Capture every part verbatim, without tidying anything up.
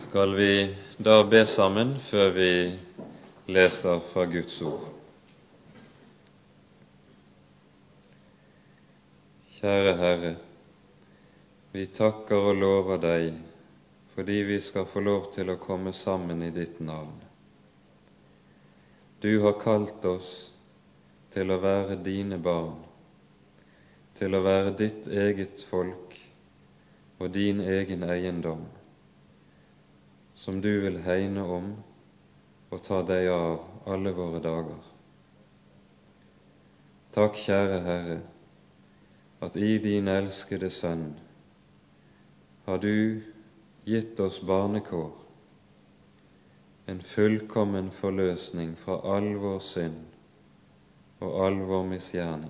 Skal vi da be sammen før vi leser fra Guds ord? Kjære Herre, vi takker og lover deg fordi vi skal få lov til å komme sammen i ditt navn. Du har kalt oss til å være dine barn, til å være ditt eget folk og din egen eiendom, som du vil hegne om og ta deg av alle våre dager. Takk, kjære Herre, at i din elskede Sønn har du gitt oss barnekår, en fullkommen forløsning fra all vår synd og all vår misgjerning.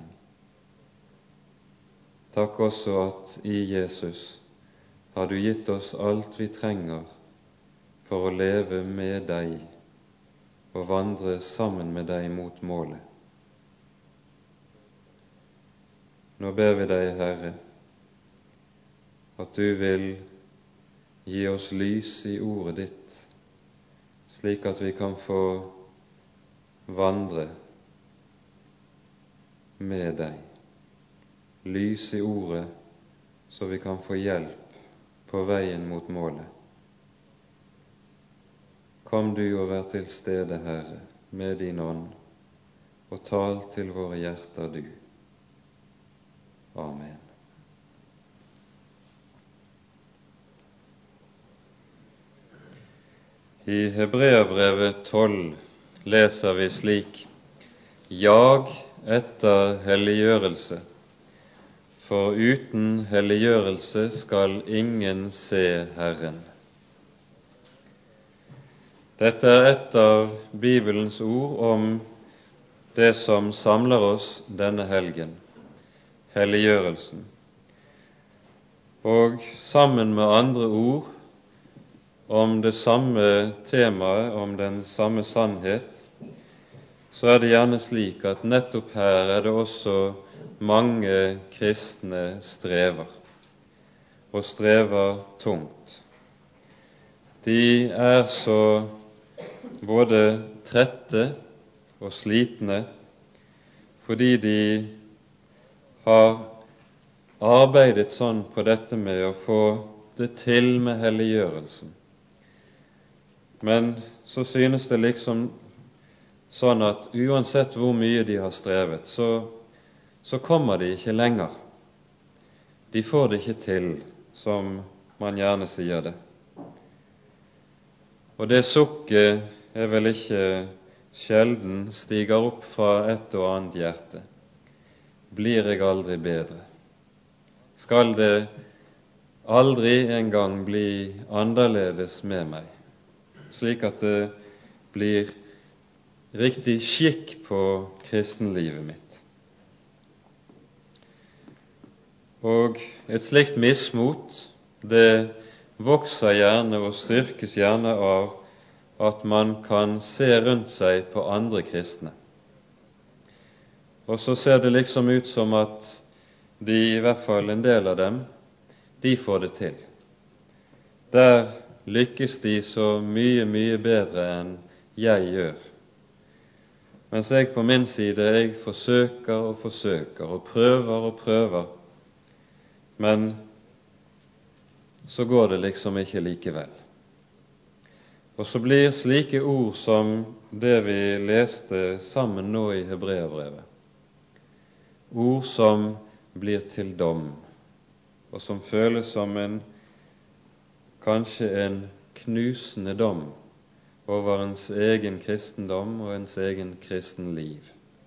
Takk også at i Jesus har du gitt oss alt vi trenger for å leve med deg og vandre sammen med deg mot målet. Nå ber vi deg, Herre, at du vil gi oss lys i ordet ditt, slik at vi kan få vandre med deg. Lys i ordet, så vi kan få hjelp på veien mot målet. Kom du og vær til stede, Herre, med din ånd, og tal til våre hjerter du. Amen. I Hebreabrevet tolv leser vi slik: Jag etter helliggjørelse, for uten helliggjørelse skal ingen se Herren. Dette er et av Bibelens ord om det som samler oss denne helgen, helliggjørelsen. Og sammen med andre ord om det samme temaet, om den samme sannhet, så er det gjerne slik at nettopp her er det også mange kristne strever, og strever tungt. De er så både trette og slitne fordi de har arbeidet sånn på dette med å få det til med helliggjørelsen. Men så synes det liksom sånn at uansett hvor mye de har strevet, så, så kommer de ikke lenger. De får det ikke til, som man gjerne sier det. Og det sukket er vel ikke sjelden stiger opp fra et og annet hjerte. Blir jeg aldri bedre? Skal det aldri en gang bli annerledes med meg, slik at det blir riktig skikk på kristenlivet mitt? Og et slikt mismot, det vokser gjerne og styrkes gjerne av at man kan se rundt seg på andre kristne. Og så ser det liksom ut som at de, i hvert fall en del av dem, de får det til. Der lykkes de så mye, mye bedre enn jeg gjør. Mens jeg på min side, jeg forsøker og forsøker og prøver og prøver, men så går det liksom ikke likevel. Og så blir slike ord som det vi leste sammen nå i Hebreabrevet, ord som blir til dom, og som føles som en, kanskje en knusende dom over ens egen kristendom og ens egen kristenliv.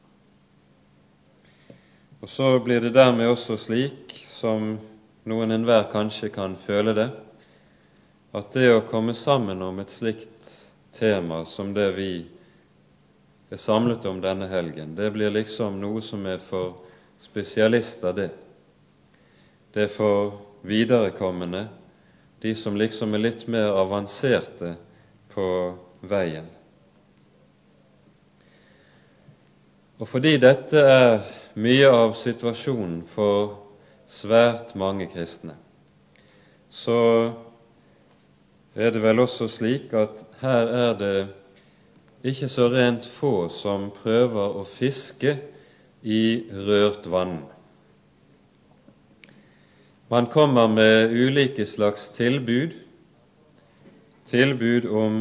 Og så blir det dermed også slik, som noen enhver kanskje kan føle det, at det å komme sammen om et slikt tema som det vi er samlet om denne helgen, det blir liksom noe som er for spesialister, det. Det er for viderekommende, de som liksom er litt mer avanserte på veien. Og fordi dette er mye av situasjonen for svært mange kristne, så er det vel også slik at her er det ikke så rent få som prøver å fiske i rørt vann. Man kommer med ulike slags tilbud, tilbud om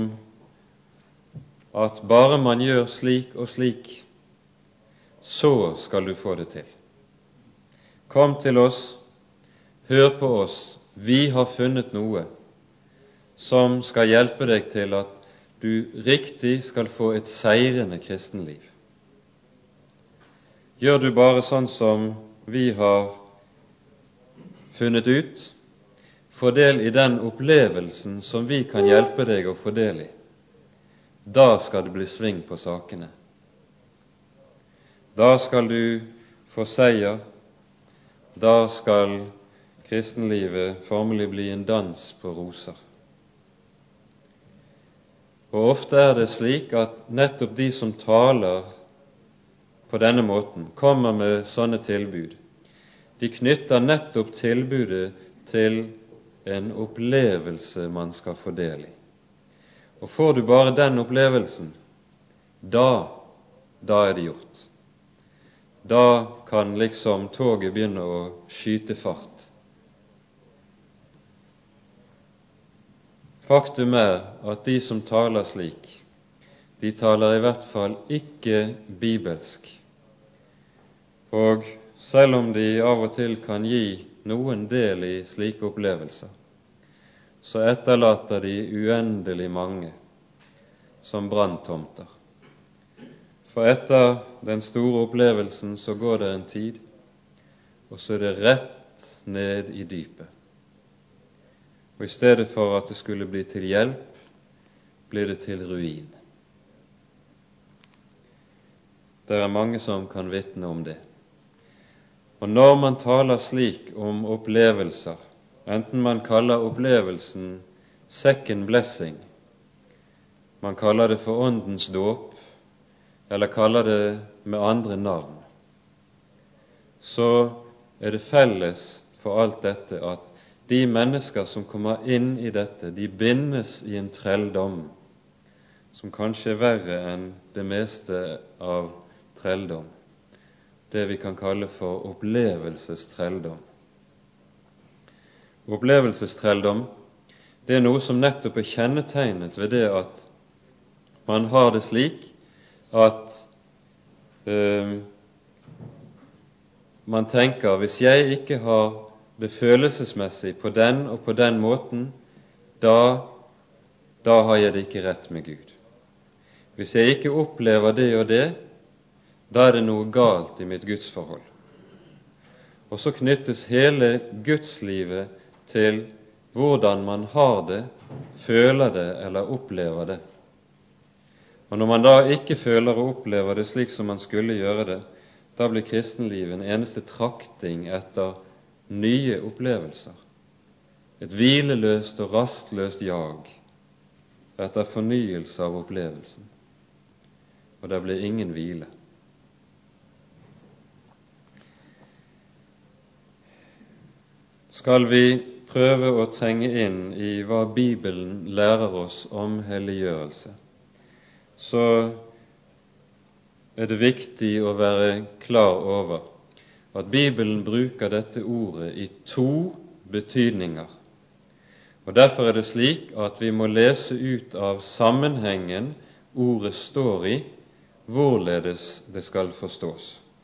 at bare man gjør slik og slik, så skal du få det til. Kom til oss, hør på oss, vi har funnet noe som skal hjelpe deg til at du riktig skal få et seirende kristenliv. Gjør du bare sånn som vi har funnet ut, få del i den opplevelsen som vi kan hjelpe deg å få del i, da skal det bli sving på sakene. Da skal du få seier, da skal kristenlivet formelig bli en dans på roser. Og ofte er det slik at nettopp de som taler på denne måten, kommer med sånne tilbud. De knytter nettopp tilbudet til en opplevelse man skal få del i. Og får du bare den opplevelsen, da, da er det gjort. Da kan liksom toget begynne å skyte fart. Faktum er at de som taler slik, de taler i hvert fall ikke bibelsk. Og selv om de av og til kan gi noen del i slike opplevelser, så etterlater de uendelig mange som branntomter. For etter den store opplevelsen så går det en tid, og så er det rett ned i dypet. Og i stedet for at det skulle bli til hjelp, blir det til ruin. Det er mange som kan vitne om det. Og når man taler slik om opplevelser, enten man kaller opplevelsen second blessing, man kaller det for åndens dåp, eller kaller det med andre navn, så er det felles for alt dette at de mennesker som kommer inn i dette, de bindes i en trelldom som kanskje er verre enn det meste av trelldom, det vi kan kalle for opplevelsestrelldom. Opplevelsestrelldom, det er noe som nettopp er kjennetegnet ved det at man har det slik at øh, man tenker, hvis jeg ikke har det følelsesmessig på den og på den måten, da, da har jeg det ikke rett med Gud. Hvis jeg ikke opplever det og det, da er det noe galt i mitt gudsforhold. Og så knyttes hele gudslivet til hvordan man har det, føler det eller opplever det. Og når man da ikke føler og opplever det slik som man skulle gjøre det, da blir kristenlivet en eneste trakting etter nye opplevelser. Et hvileløst og rastløst jag etter fornyelse av opplevelsen. Og det blir ingen hvile. Skal vi prøve å trenge inn i hva Bibelen lærer oss om helliggjørelse, så er det viktig å være klar over at Bibelen bruker dette ordet i to betydninger. Og derfor er det slik at vi må lese ut av sammenhengen ordet står i, hvorledes det skal forstås.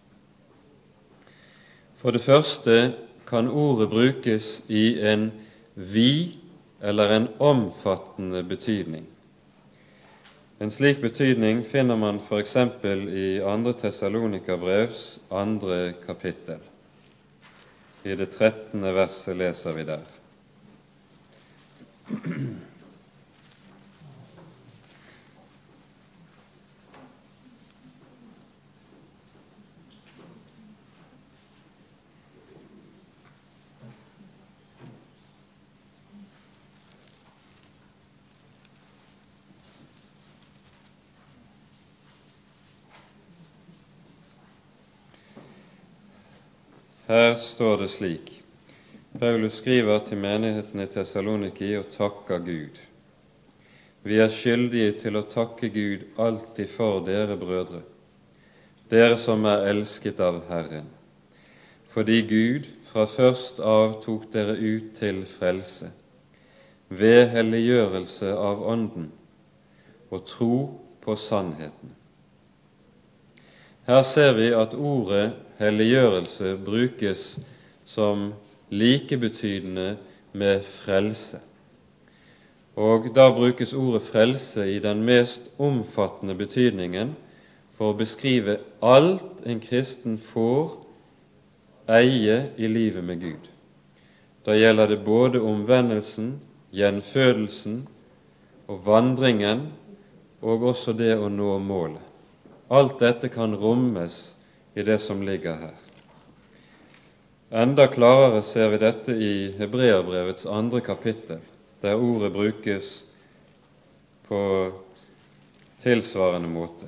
For det første kan ordet brukes i en vid eller en omfattende betydning. En slik betydning finner man for eksempel i andre Tessalonikerbrevs andre kapittel. I det trettende verset leser vi der. Her står det slik: Paulus skriver til menigheten i Tessaloniki og takker Gud vi er skyldige til å takke Gud alltid for dere brødre, dere som er elsket av Herren, fordi Gud fra først av tok dere ut til frelse, ved helliggjørelse av Ånden og tro på sannheten. Her ser vi at ordet helliggjørelse brukes som likebetydende med frelse. Og da brukes ordet frelse i den mest omfattende betydningen for å beskrive alt en kristen får eie i livet med Gud. Da gjelder det både omvendelsen, gjenfødelsen og vandringen, og også det å nå målet. Alt dette kan rommes i det som ligger her. Enda klarere ser vi dette i Hebreerbrevets andre kapittel, der ordet brukes på tilsvarende måte.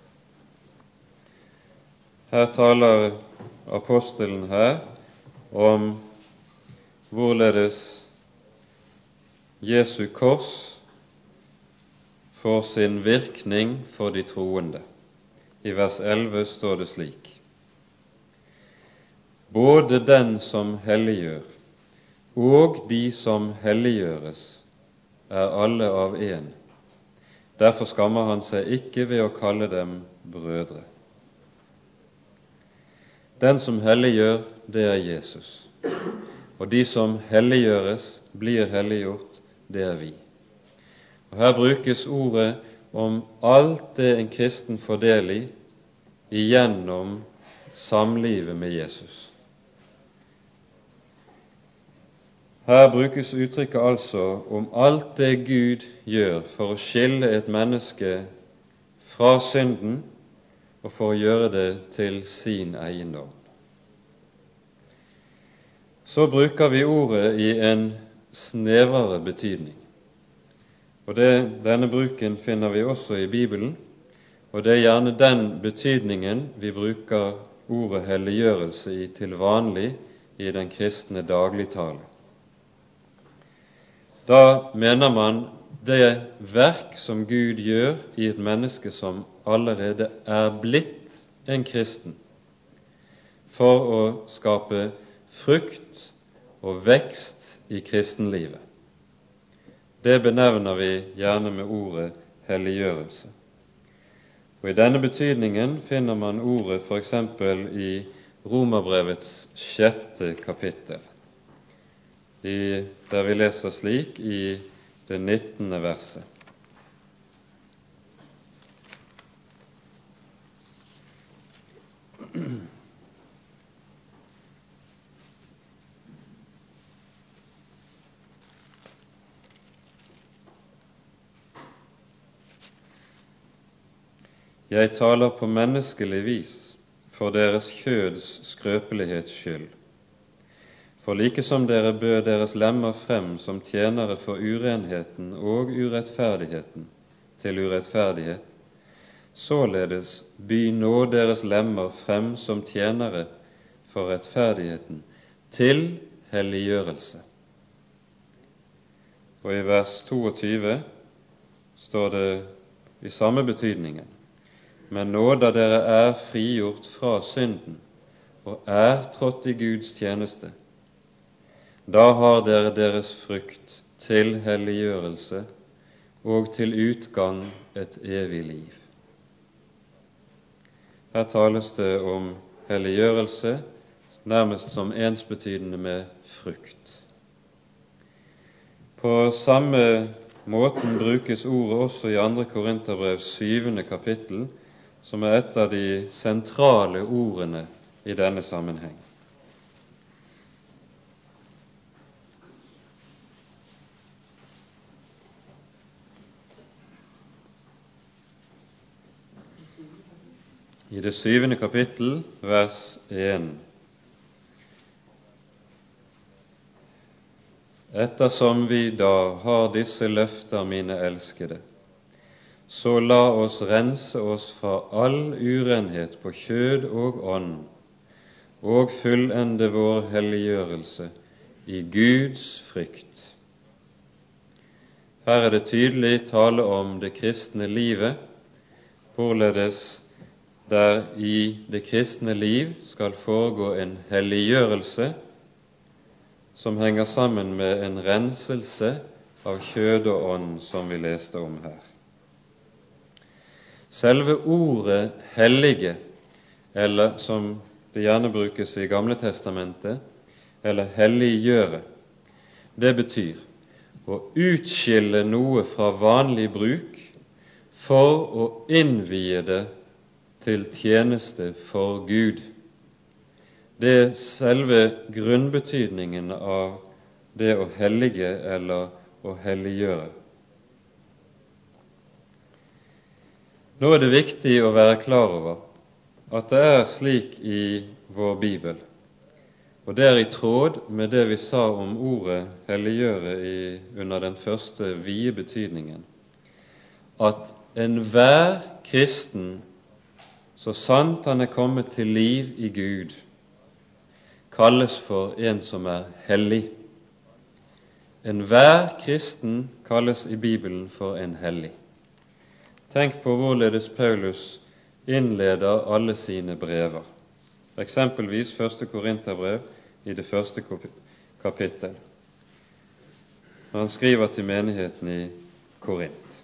Her taler apostelen her om hvorledes Jesu kors får sin virkning for de troende. I vers elleve står det slik: både den som helliggjør og de som helliggjøres er alle av en. Derfor skammer han seg ikke ved å kalle dem brødre. Den som helliggjør, det er Jesus, og de som helliggjøres, blir helliggjort, det er vi. Og her brukes ordet om alt det en kristen får del i igjennom samlivet med Jesus. Her brukes uttrykket altså om alt det Gud gjør for å skille et menneske fra synden og for å gjøre det til sin eiendom. Så bruker vi ordet i en snevrere betydning. Og det, denne bruken finner vi også i Bibelen, og det er gjerne den betydningen vi bruker ordet helliggjørelse i til vanlig i den kristne dagligtale. Da mener man det verk som Gud gjør i et menneske som allerede er blitt en kristen, for å skape frukt og vekst i kristenlivet. Det benevner vi gjerne med ordet helliggjørelse. Og i denne betydningen finner man ordet for eksempel i Romerbrevets sjette kapittel, i, der vi leser slik i det nittende verset. Jeg taler på menneskelig vis for deres kjøds skrøpelighets skyld. For like som dere bød deres lemmer frem som tjenere for urenheten og urettferdigheten til urettferdighet, således by nå deres lemmer frem som tjenere for rettferdigheten til helliggjørelse. Og i vers toogtyve står det i samme betydningen: men nå da dere er frigjort fra synden og er trådt i Guds tjeneste, da har dere deres frukt til helliggjørelse og til utgang et evig liv. Her tales det om helliggjørelse nærmest som ensbetydende med frukt. På samme måten brukes ordet også i andre Korinterbrevs syvende kapittel, som er et av de sentrale ordene i denne sammenheng. I det syvende kapittel, vers én. Ettersom vi da har disse løfter, mine elskede, så la oss rense oss fra all urenhet på kjød og ånd, og fullende vår helliggjørelse i Guds frykt. Her er det tydelig tale om det kristne livet, hvorledes der i det kristne liv skal foregå en helliggjørelse som henger sammen med en renselse av kjød og ånd, som vi leste om her. Selve ordet hellige, eller som det gjerne brukes i Gamle testamentet, eller helliggjøre, det betyr å utskille noe fra vanlig bruk for å innvie det til tjeneste for Gud. Det er selve grunnbetydningen av det å hellige eller å helliggjøre. Nå er det viktig å være klar over at det er slik i vår Bibel, og det er i tråd med det vi sa om ordet helliggjøre i, under den første vide betydningen, at enhver kristen, så sant han er kommet til liv i Gud, kalles for en som er hellig. Enhver kristen kalles i Bibelen for en hellig. Tenk på hvorledes Paulus innleder alle sine brever. Eksempelvis første Korinterbrev i det første kapittel, når han skriver til menigheten i Korint.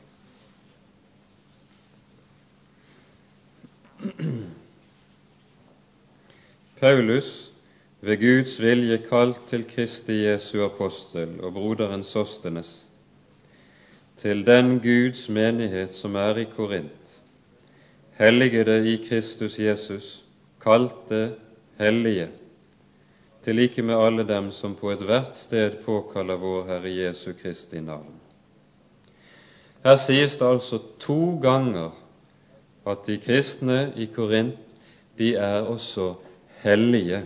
Paulus, ved Guds vilje kalt til Kristi Jesu apostel og broderen Sostenes, til den Guds menighet som er i Korint, helligede i Kristus Jesus, kalte hellige, til like med alle dem som på et hvert sted påkaller vår Herre Jesu Kristi navn. Her sies det altså to ganger at de kristne i Korint, de er også hellige.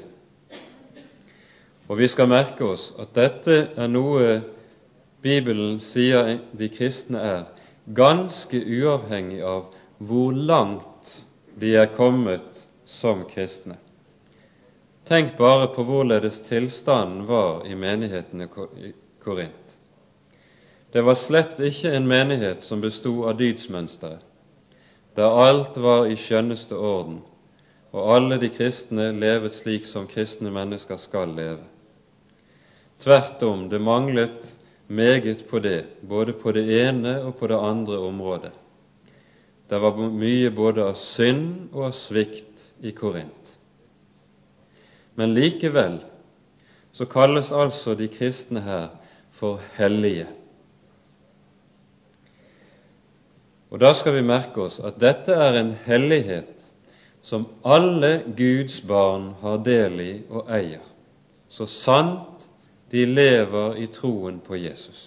Og vi skal merke oss at dette er noe Bibelen sier de kristne er, ganske uavhengig av hvor langt de er kommet som kristne. Tenk bare på hvorledes tilstanden var i menigheten i Korint. Det var slett ikke en menighet som bestod av dydsmønstere, der alt var i skjønneste orden, og alle de kristne levet slik som kristne mennesker skal leve. Tvert om, det manglet meget på det, både på det ene og på det andre området. Det var mye både av synd og av svikt i Korint. Men likevel så kalles altså de kristne her for hellige. Og da skal vi merke oss at dette er en hellighet som alle Guds barn har del i og eier, så sant de lever i troen på Jesus.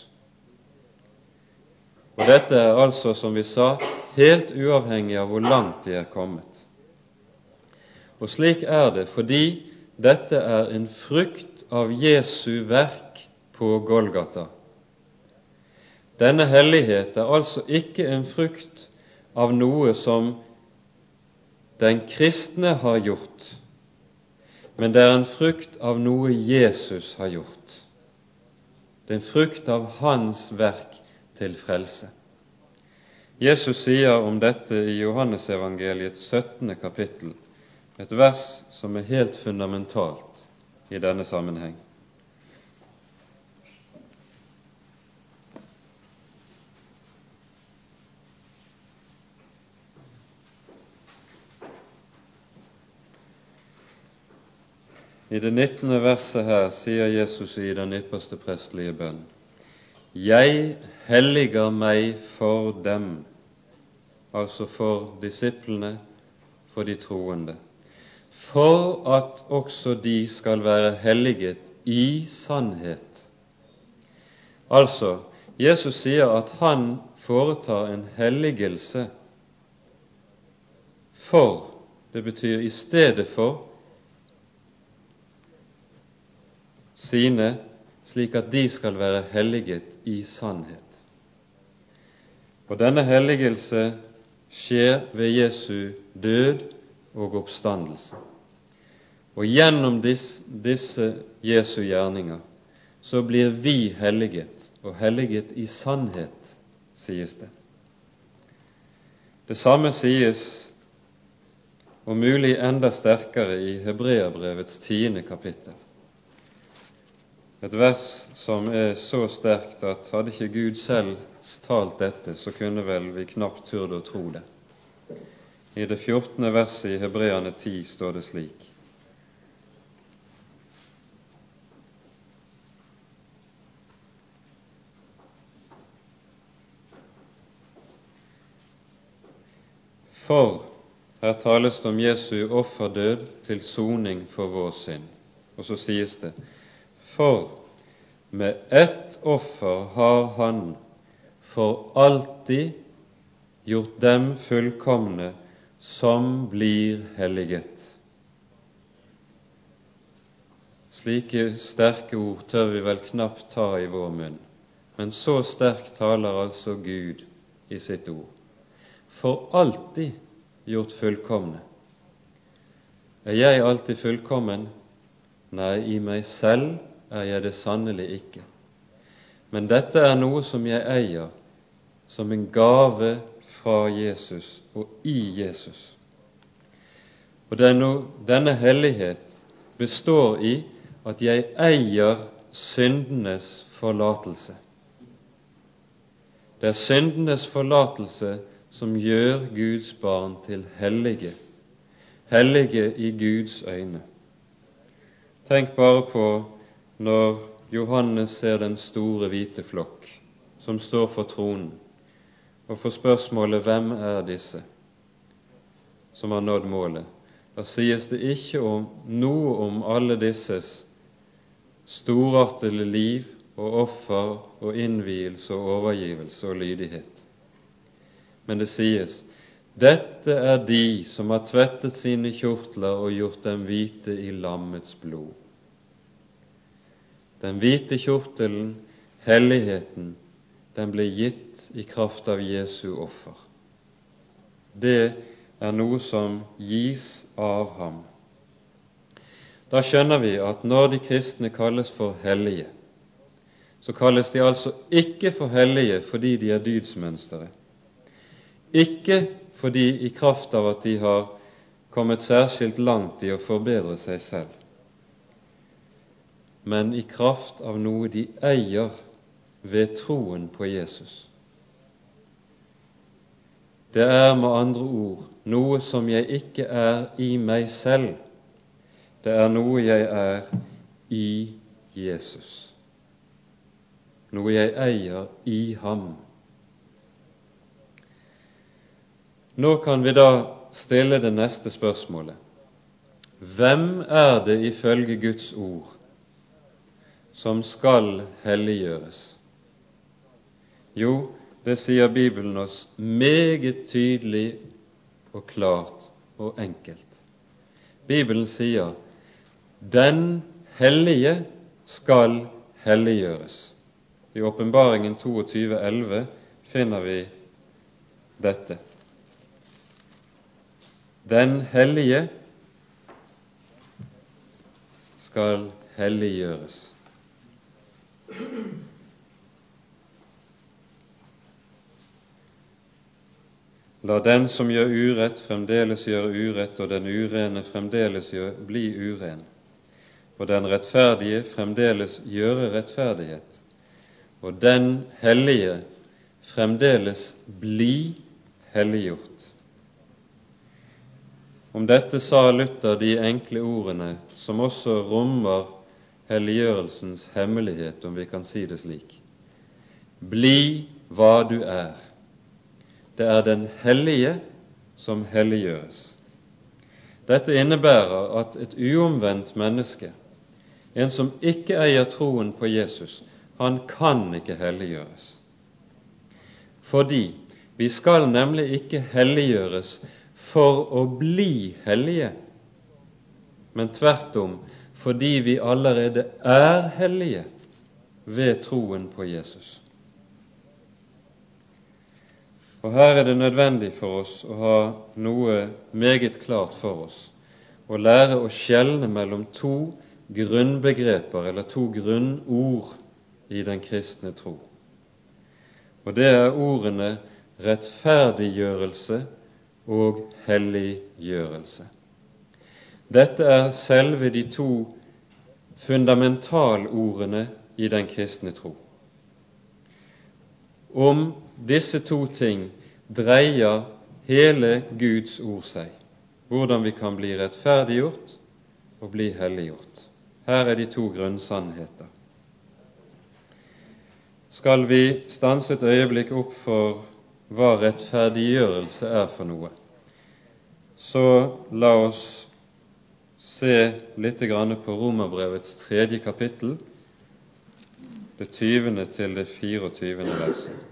Og dette er altså, som vi sa, helt uavhengig av hvor langt de er kommet. Og slik er det fordi dette er en frukt av Jesu verk på Golgata. Denne hellighet er altså ikke en frukt av noe som den kristne har gjort, men det er en frukt av noe Jesus har gjort. Det er en frukt av hans verk til frelse. Jesus sier om dette i Johannesevangeliets syttende kapittel, et vers som er helt fundamentalt i denne sammenheng. I det nittende verset her sier Jesus i den ypperste prestelige bønn: Jeg helliger meg for dem, altså for disiplene, for de troende, for at også de skal være helliget i sannhet. Altså, Jesus sier at han foretar en helligelse for, det betyr i stedet for, sine, slik at de skal være helliget i sannhet. Og denne helligelse skjer ved Jesu død og oppstandelse. Og gjennom disse, disse Jesu gjerninger så blir vi helliget, og helliget i sannhet. sies det. Det samme sies om mulig enda sterkere i Hebreerbrevets tiende kapittel. Et vers som er så sterkt at hadde ikke Gud selv talt dette, så kunne vel vi knapt turde å tro det. I det fjortende verset i Hebreerne ti står det slik: For her tales det om Jesu offerdød til soning for vår synd. Og så sies det: For med ett offer har han for alltid gjort dem fullkomne som blir helliget. Slike sterke ord tør vi vel knapt ta i vår munn, men så sterkt taler altså Gud i sitt ord. For alltid gjort fullkomne. Er jeg alltid fullkommen? Nei, i meg selv er jeg det sannelig ikke. Men dette er noe som jeg eier som en gave fra Jesus og i Jesus. Og denne, denne hellighet består i at jeg eier syndenes forlatelse. Det er syndenes forlatelse som gjør Guds barn til hellige, hellige i Guds øyne. Tenk bare på når Johannes ser den store hvite flokk som står for tronen, og får spørsmålet: hvem er disse som har nådd målet? Da sies det ikke om noe om alle disses storartede liv og offer og innvielse og overgivelse og lydighet. Men det sies: dette er de som har tvettet sine kjortler og gjort dem hvite i lammets blod. Den hvite kjortelen, helligheten, den ble gitt i kraft av Jesu offer. Det er noe som gis av ham. Da skjønner vi at når de kristne kalles for hellige, så kalles de altså ikke for hellige fordi de er dydsmønstere, ikke fordi i kraft av at de har kommet særskilt langt i å forbedre seg selv, men i kraft av noe de eier ved troen på Jesus. Det er med andre ord noe som jeg ikke er i meg selv, det er noe jeg er i Jesus, noe jeg eier i ham. Nå kan vi da stille det neste spørsmålet: hvem er det ifølge Guds ord som skal helliggjøres? Jo, det sier Bibelen oss meget tydelig og klart og enkelt. Bibelen sier: den hellige skal helliggjøres. I Åpenbaringen toogtyve elleve finner vi dette. Den hellige skal helliggjøres. La den som gjør urett, fremdeles gjøre urett, og den urene fremdeles gjør, bli uren, og den rettferdige fremdeles gjøre rettferdighet, og den hellige fremdeles bli helliggjort. Om dette sa Luther de enkle ordene som også rommer helliggjørelsens hemmelighet, om vi kan si det slik: bli hva du er. Det er den hellige som helliggjøres. Dette innebærer at et uomvendt menneske, en som ikke eier troen på Jesus, han kan ikke helliggjøres. Fordi vi skal nemlig ikke helliggjøres for å bli hellige, men tvert om fordi vi allerede er hellige ved troen på Jesus. Og her er det nødvendig for oss å ha noe meget klart for oss, å lære å skjelne mellom to grunnbegreper eller to grunnord i den kristne tro. og det er ordene rettferdiggjørelse og helliggjørelse. Dette er selve de to fundamentalordene i den kristne tro. Om disse to ting dreier hele Guds ord seg, hvordan vi kan bli rettferdiggjort og bli helliggjort. Her er de to grunnsannheter. Skal vi stanse et øyeblikk opp for hva rettferdiggjørelse er for noe, så la oss se litt grann på Romerbrevets tredje kapittel, det tyvende til det fireogtyvende verset.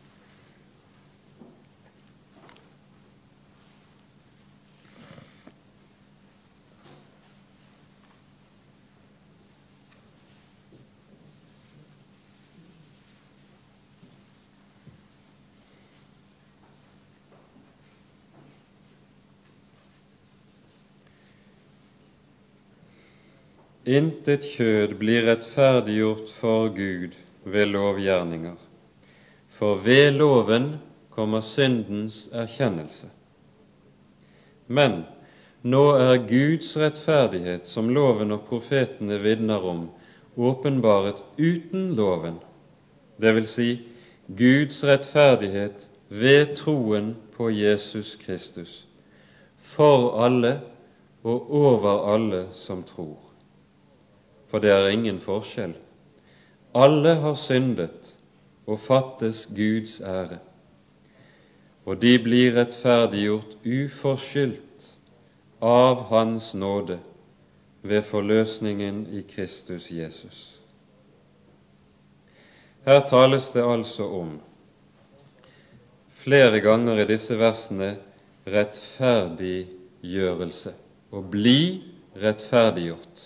Intet kjød blir rettferdiggjort for Gud ved lovgjerninger, for ved loven kommer syndens erkjennelse. Men nå er Guds rettferdighet, som loven og profetene vitner om, åpenbaret uten loven, det vil si Guds rettferdighet ved troen på Jesus Kristus, for alle og over alle som tror. For det er ingen forskjell. Alle har syndet og fattes Guds ære, og de blir rettferdiggjort uforskyldt av Hans nåde ved forløsningen i Kristus Jesus. Her tales det altså om, flere ganger i disse versene, rettferdiggjørelse, å bli rettferdiggjort.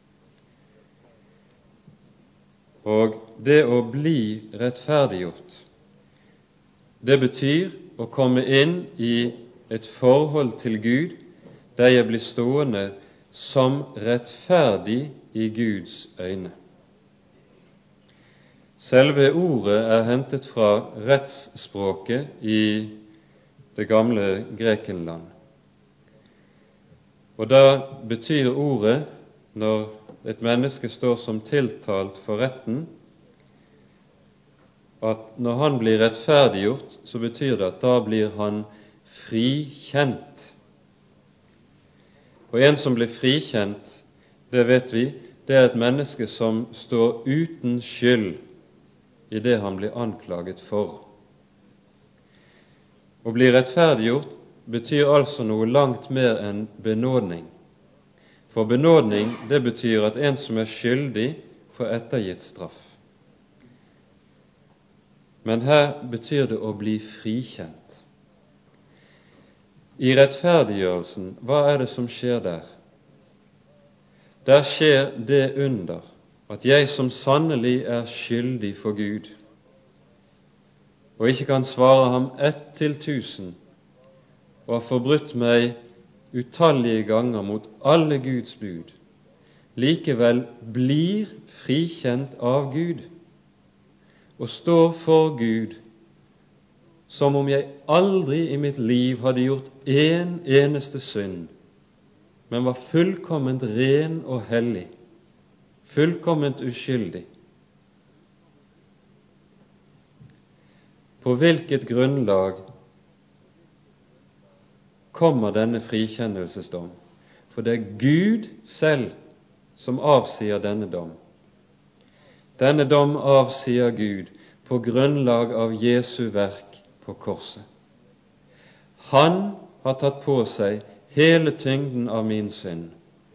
Og det å bli rettferdiggjort, det betyr å komme inn i et forhold til Gud der jeg blir stående som rettferdig i Guds øyne. Selve ordet er hentet fra rettsspråket i det gamle Grekenland. Og da betyr ordet, når et menneske står som tiltalt for retten, at når han blir rettferdiggjort, så betyr det at da blir han frikjent. Og en som blir frikjent, det vet vi, det er et menneske som står uten skyld i det han blir anklaget for. Å bli rettferdiggjort betyr altså noe langt mer enn benådning. For benådning, det betyr at en som er skyldig, får ettergitt straff. Men her betyr det å bli frikjent. I rettferdiggjørelsen, hva er det som skjer der? Der skjer det under at jeg som sannelig er skyldig for Gud, og ikke kan svare ham ett til tusen, og har forbrutt meg utallige ganger mot alle Guds bud, likevel blir frikjent av Gud og står for Gud som om jeg aldri i mitt liv hadde gjort en eneste synd, men var fullkomment ren og hellig, fullkomment uskyldig. På hvilket grunnlag kommer denne frikjennelsesdom? For det er Gud selv som avsier denne dom. Denne dom avsier Gud på grunnlag av Jesu verk på korset. Han har tatt på seg hele tyngden av min synd.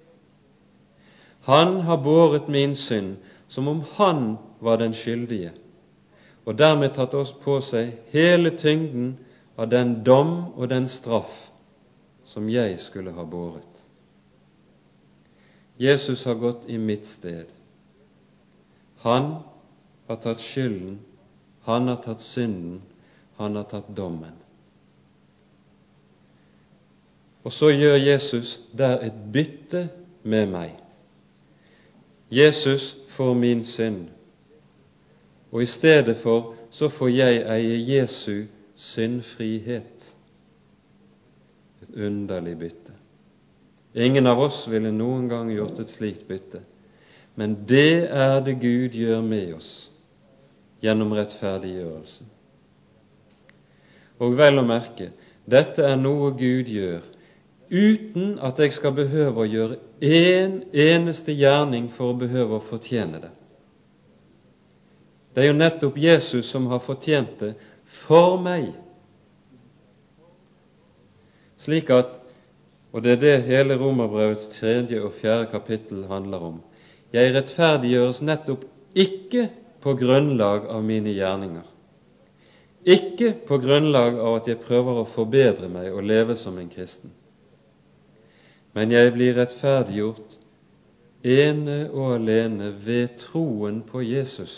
Han har båret min synd som om han var den skyldige, og dermed tatt oss på seg hele tyngden av den dom og den straff som jeg skulle ha båret. Jesus har gått i mitt sted. Han har tatt skylden, han har tatt synden, han har tatt dommen. Og så gjør Jesus der et bytte med meg. Jesus får min synd, og i stedet for så får jeg eie Jesu syndfrihet. Et underlig bytte. Ingen av oss ville noen gang gjort et slikt bytte, men det er det Gud gjør med oss gjennom rettferdiggjørelsen. Og vel å merke, dette er noe Gud gjør uten at jeg skal behøve å gjøre en eneste gjerning for å behøve å fortjene det. Det er jo nettopp Jesus som har fortjent det for meg. Slik at, og det er det hele Romerbrevets tredje og fjerde kapittel handler om, jeg rettferdiggjøres nettopp ikke på grunnlag av mine gjerninger, ikke på grunnlag av at jeg prøver å forbedre meg og leve som en kristen, men jeg blir rettferdiggjort ene og alene ved troen på Jesus.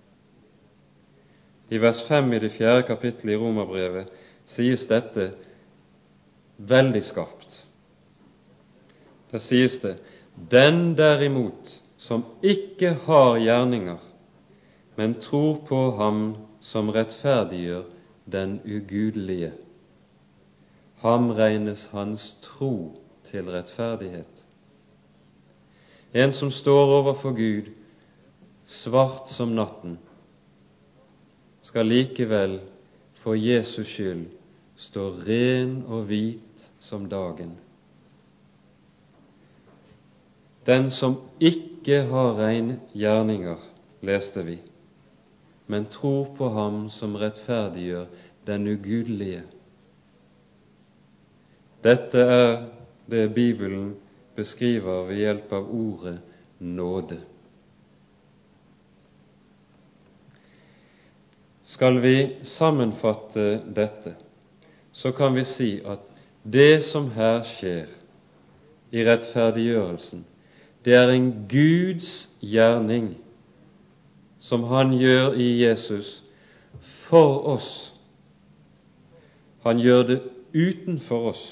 I vers fem i det fjerde kapittelet i Romerbrevet sies dette veldig skarpt. Der sies det: den derimot som ikke har gjerninger, men tror på ham som rettferdiggjør den ugudelige, ham regnes hans tro til rettferdighet. En som står overfor Gud, svart som natten, skal likevel for Jesus skyld stå ren og hvit som dagen. Den som ikke har reine gjerninger, leste vi, men tror på ham som rettferdiggjør den ugudelige. Dette er det Bibelen beskriver ved hjelp av ordet nåde. Skal vi sammenfatte dette, så kan vi si at det som her skjer i rettferdiggjørelsen, det er en Guds gjerning som han gjør i Jesus for oss. Han gjør det utenfor oss.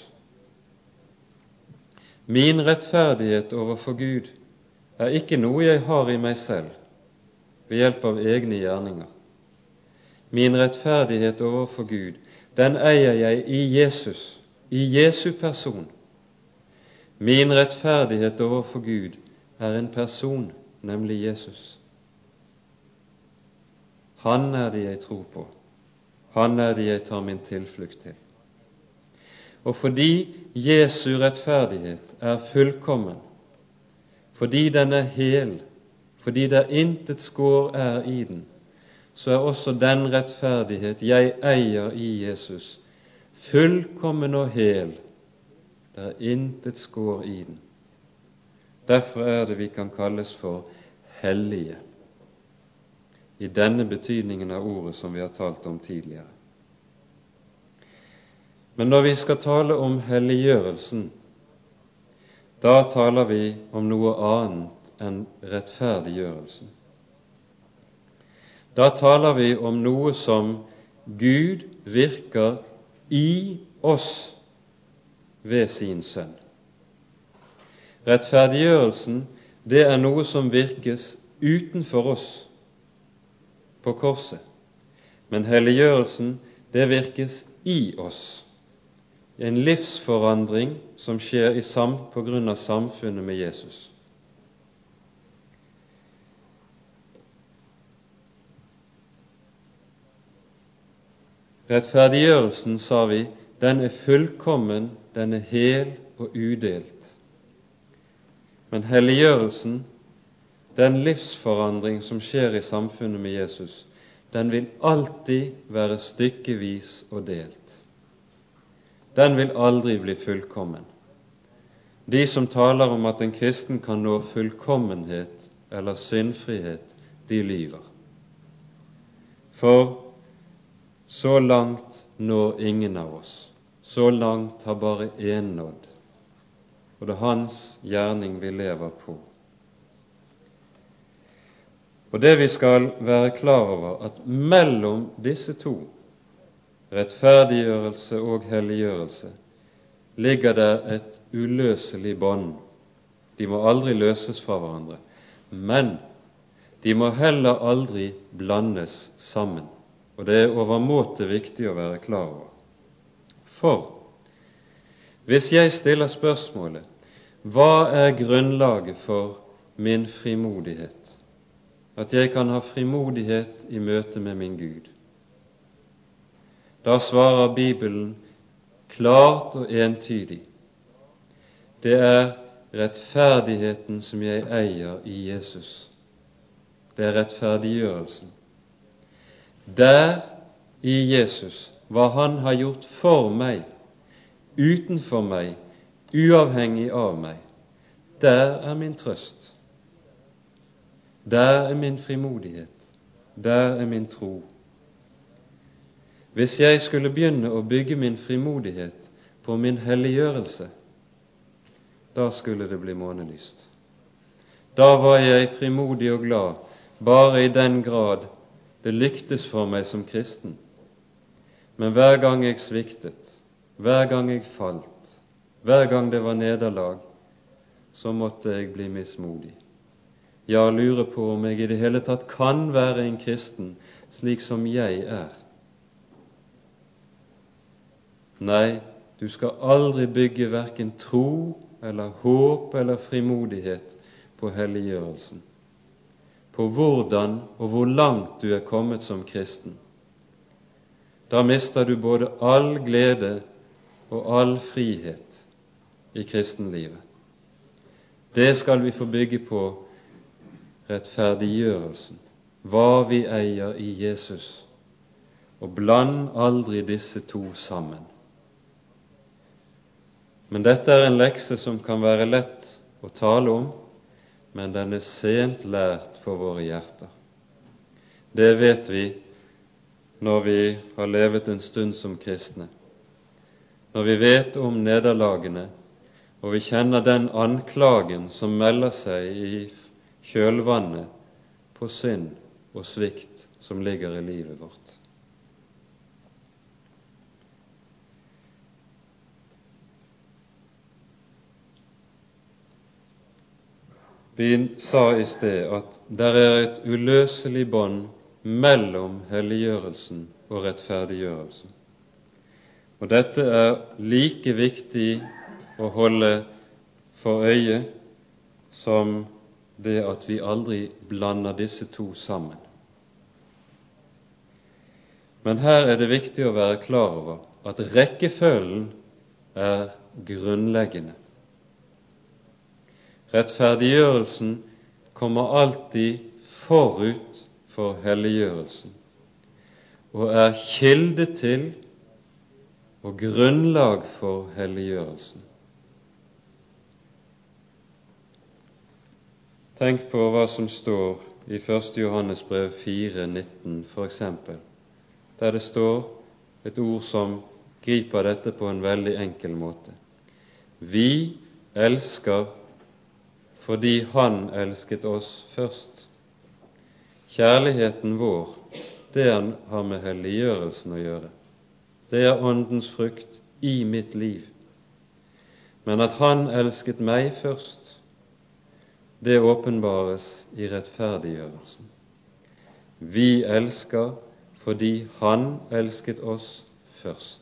Min rettferdighet overfor Gud er ikke noe jeg har i meg selv ved hjelp av egne gjerninger. Min rettferdighet overfor Gud, den eier jeg i Jesus, i Jesu person. Min rettferdighet overfor Gud er en person, nemlig Jesus. Han er det jeg tror på. Han er det jeg tar min tilflukt til. Og fordi Jesu rettferdighet er fullkommen, fordi den er hel, fordi det intet skår er i den, så er også den rettferdighet jeg eier i Jesus, fullkommen og hel. Det er intet skår i den. Derfor er det vi kan kalles for hellige, i denne betydningen av ordet som vi har talt om tidligere. Men når vi skal tale om helliggjørelsen, da taler vi om noe annet enn rettferdiggjørelsen. Da taler vi om noe som Gud virker i oss ved sin Sønn. Rettferdiggjørelsen, det er noe som virkes utenfor oss på korset, men helliggjørelsen, det virkes i oss. En livsforandring som skjer i sam, på grunn av samfunnet med Jesus. Rettferdiggjørelsen, sa vi, den er fullkommen, den er hel og udelt. Men helliggjørelsen, den livsforandring som skjer i samfunnet med Jesus, den vil alltid være stykkevis og delt. Den vil aldri bli fullkommen. De som taler om at en kristen kan nå fullkommenhet eller syndfrihet, de lyver. For så langt når ingen av oss. Så langt har bare én nådd, og det er hans gjerning vi lever på. Og det vi skal være klar over, at mellom disse to, rettferdiggjørelse og helliggjørelse, ligger der et uløselig bånd. De må aldri løses fra hverandre, men de må heller aldri blandes sammen. og det er overmåte viktig å være klar over. For hvis jeg stiller spørsmålet, hva er grunnlaget for min frimodighet, at jeg kan ha frimodighet i møte med min Gud, da svarer Bibelen klart og entydig: det er rettferdigheten som jeg eier i Jesus. Det er rettferdiggjørelsen. Der i Jesus, hva Han har gjort for meg, utenfor meg, uavhengig av meg, der er min trøst. Der er min frimodighet. Der er min tro. Hvis jeg skulle begynne å bygge min frimodighet på min helliggjørelse, da skulle det bli månelyst. Da var jeg frimodig og glad bare i den grad det lyktes for meg som kristen. Men hver gang jeg sviktet, hver gang jeg falt, hver gang det var nederlag, så måtte jeg bli mismodig. Ja, lure på om jeg i det hele tatt kan være en kristen slik som jeg er. Nei, du skal aldri bygge hverken tro eller håp eller frimodighet på helliggjørelsen, på hvordan og hvor langt du er kommet som kristen. Da mister du både all glede og all frihet i kristenlivet. Det skal vi få bygge på rettferdiggjørelsen, hva vi eier i Jesus, og bland aldri disse to sammen. Men dette er en lekse som kan være lett å tale om, men den er sent lært for våre hjerter. Det vet vi når vi har levet en stund som kristne, når vi vet om nederlagene, og vi kjenner den anklagen som melder seg i kjølvannet på synd og svikt som ligger i livet vårt. Vi sa i sted at det er et uløselig bånd mellom helliggjørelsen og rettferdiggjørelsen. Og dette er like viktig å holde for øye som det at vi aldri blander disse to sammen. Men her er det viktig å være klar over at rekkefølgen er grunnleggende. Rettferdiggjørelsen kommer alltid forut for helliggjørelsen, og er kilde til og grunnlag for helliggjørelsen. Tenk på hva som står i første Johannes brev fire nitten for eksempel, der det står et ord som griper dette på en veldig enkel måte. Vi elsker fordi Han elsket oss først. Kjærligheten vår, det har med helliggjørelsen å gjøre. Det er åndens frukt i mitt liv. Men at Han elsket meg først, det åpenbares i rettferdiggjørelsen. Vi elsker fordi Han elsket oss først.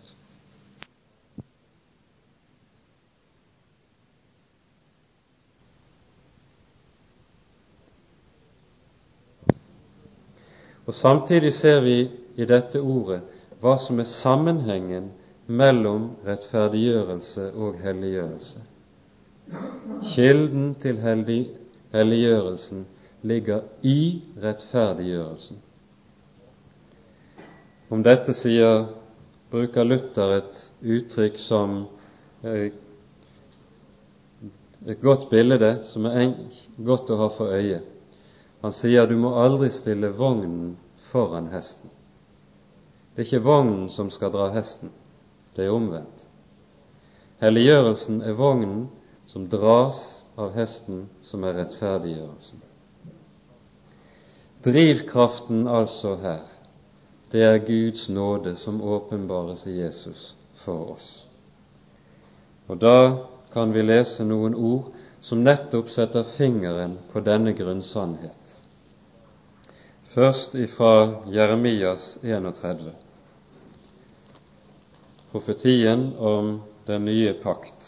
Og samtidig ser vi i dette ordet hva som er sammenhengen mellom rettferdiggjørelse og helliggjørelse. Kilden til helliggjørelsen ligger i rettferdiggjørelsen. Om dette sier, bruker Luther et uttrykk som et godt bilde, som er godt å ha for øye. Han sier du må aldri stille vognen foran hesten. Det er ikke vognen som skal dra hesten, det er omvendt. Helliggjørelsen er vognen som dras av hesten, som er rettferdiggjørelsen. Drivkraften altså her, det er Guds nåde som åpenbares i Jesus for oss. Og da kan vi lese noen ord som nettopp setter fingeren på denne grunnsannhet. Først ifra Jeremias enogtredve, profetien om den nye pakt.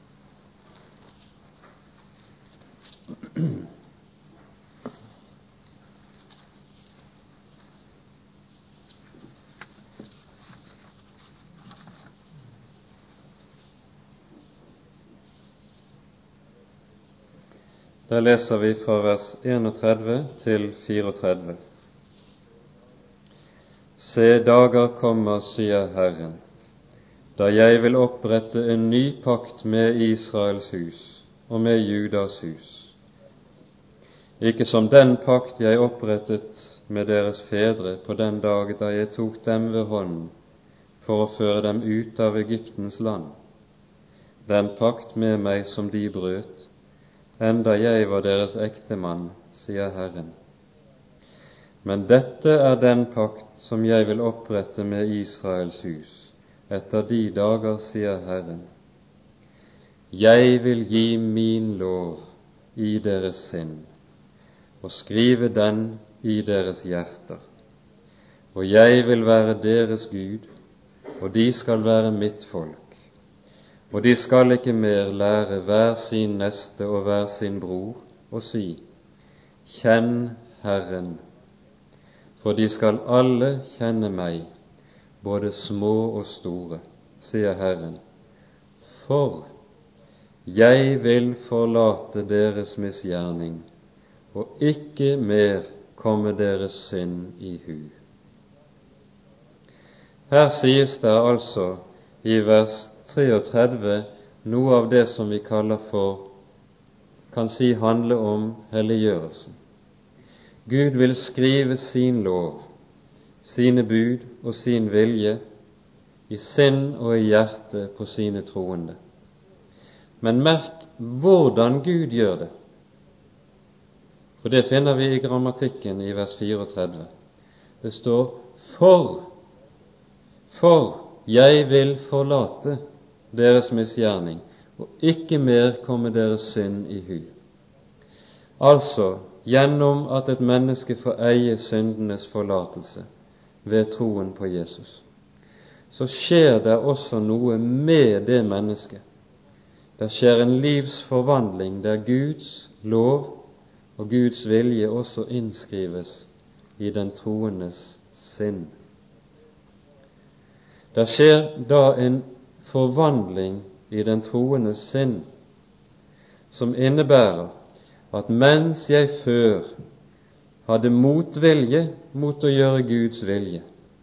Der leser vi fra vers enogtredve til fireogtredve. Se, dager kommer, sier Herren, da jeg vil opprette en ny pakt med Israels hus og med Judas hus, ikke som den pakt jeg opprettet med deres fedre på den dag da jeg tok dem ved hånden for å føre dem ut av Egyptens land, den pakt med meg som de brøt, enda jeg var deres ektemann, sier Herren. Men dette er den pakt som jeg vil opprette med Israels hus etter de dager, sier Herren. Jeg vil gi min lov i deres sinn og skrive den i deres hjerter, og jeg vil være deres Gud, og de skal være mitt folk. Og de skal ikke mer lære hver sin neste og hver sin bror og si, kjenn Herren, for de skal alle kjenne meg, både små og store, sier Herren. For jeg vil forlate deres misgjerning, og ikke mer komme deres synd i hu. Her sies det altså i vers treogtredve noe av det som vi kaller for, kan si handle om helliggjørelsen. Gud vil skrive sin lov, sine bud og sin vilje i sinn og i hjerte på sine troende. Men merk hvordan Gud gjør det, for det finner vi i grammatikken i vers fireogtredve. Det står for, for jeg vil forlate deres misgjerning, og ikke mer komme deres synd i hu. Altså, gjennom at et menneske får eie syndenes forlatelse ved troen på Jesus, så skjer det også noe med det mennesket. Det skjer en livsforvandling der Guds lov og Guds vilje også innskrives i den troendes sinn. Det skjer da en forvandling i den troendes sinn, som innebærer at mens jeg før hadde motvilje mot å gjøre Guds vilje,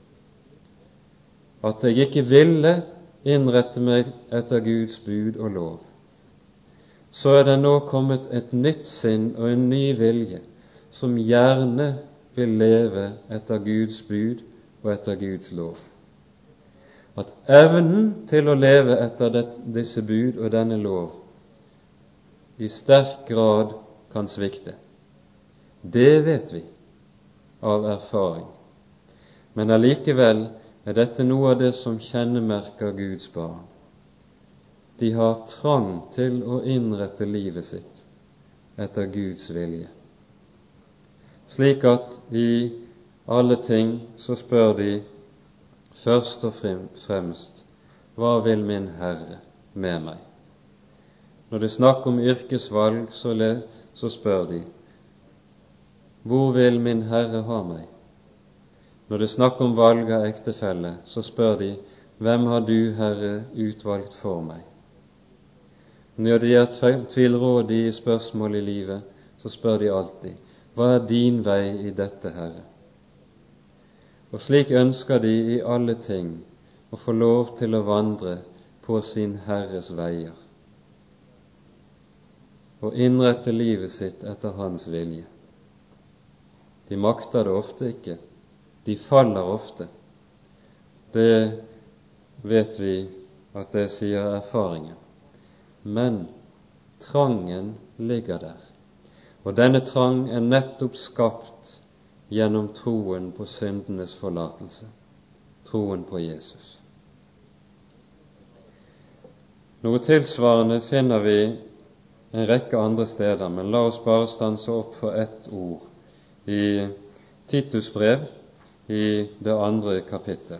at jeg ikke ville innrette meg etter Guds bud og lov, så er det nå kommet et nytt sinn og en ny vilje, som gjerne vil leve etter Guds bud og etter Guds lov. At evnen til å leve etter det, disse bud og denne lov i sterk grad kan svikte. Det vet vi av erfaring. Men allikevel er dette noe av det som kjennemerker Guds barn. De har trang til å innrette livet sitt etter Guds vilje. Slik at i alle ting så spør de først og fremst, hva vil min Herre med meg? Når de snakker om yrkesvalg, så, le, så spør de, hvor vil min Herre ha meg? Når de snakker om valg av ektefelle, så spør de, hvem har du, Herre, utvalgt for meg? Når de er tvilrådige i spørsmål i livet, så spør de alltid, hva er din vei i dette, Herre? Og slik ønsker de i alle ting å få lov til å vandre på sin Herres veier og innrette livet sitt etter hans vilje. De makter det ofte ikke, de faller ofte. Det vet vi at det sier erfaringen. Men trangen ligger der, og denne trang er nettopp skapt gjennom troen på syndenes forlatelse, troen på Jesus. Noe tilsvarende finner vi en rekke andre steder, men la oss bare stanse opp for ett ord i Titus brev i det andre kapittel.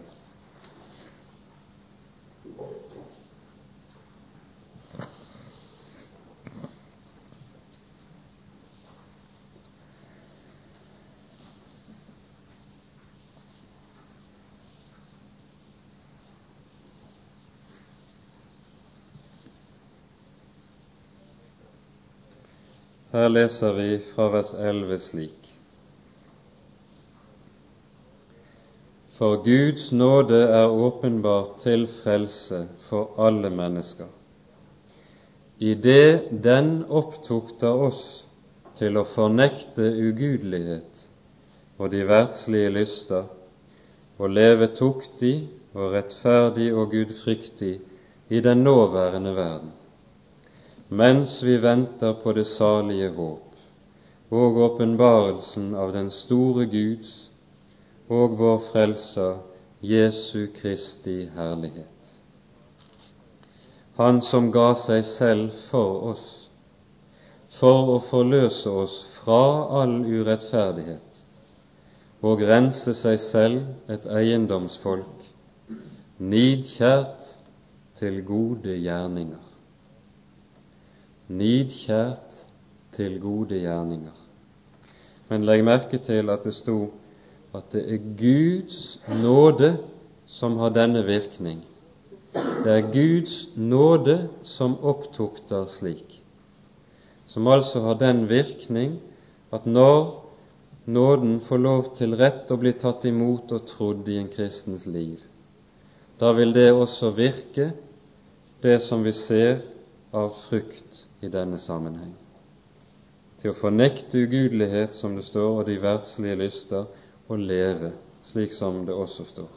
Her leser vi fra vers elleve slik: For Guds nåde er åpenbart til frelse for alle mennesker, i det den opptukter oss til å fornekte ugudelighet og de verdslige lyster, og leve tuktig og rettferdig og gudfryktig i den nåværende verden, mens vi venter på det salige håp og åpenbarelsen av den store Guds og vår Frelser Jesu Kristi herlighet. Han som ga seg selv for oss, for å forløse oss fra all urettferdighet og rense seg selv et eiendomsfolk, nidkjært til gode gjerninger. Nidkjært til gode gjerninger. Men legg merke til at det sto at det er Guds nåde som har denne virkning. Det er Guds nåde som opptukter slik, som altså har den virkning at når nåden får lov til rett å bli tatt imot og trodd i en kristens liv, da vil det også virke det som vi ser av frukt i denne sammenheng, til å fornekte ugudelighet, som det står, og de verdslige lyster, og leve, slik som det også står.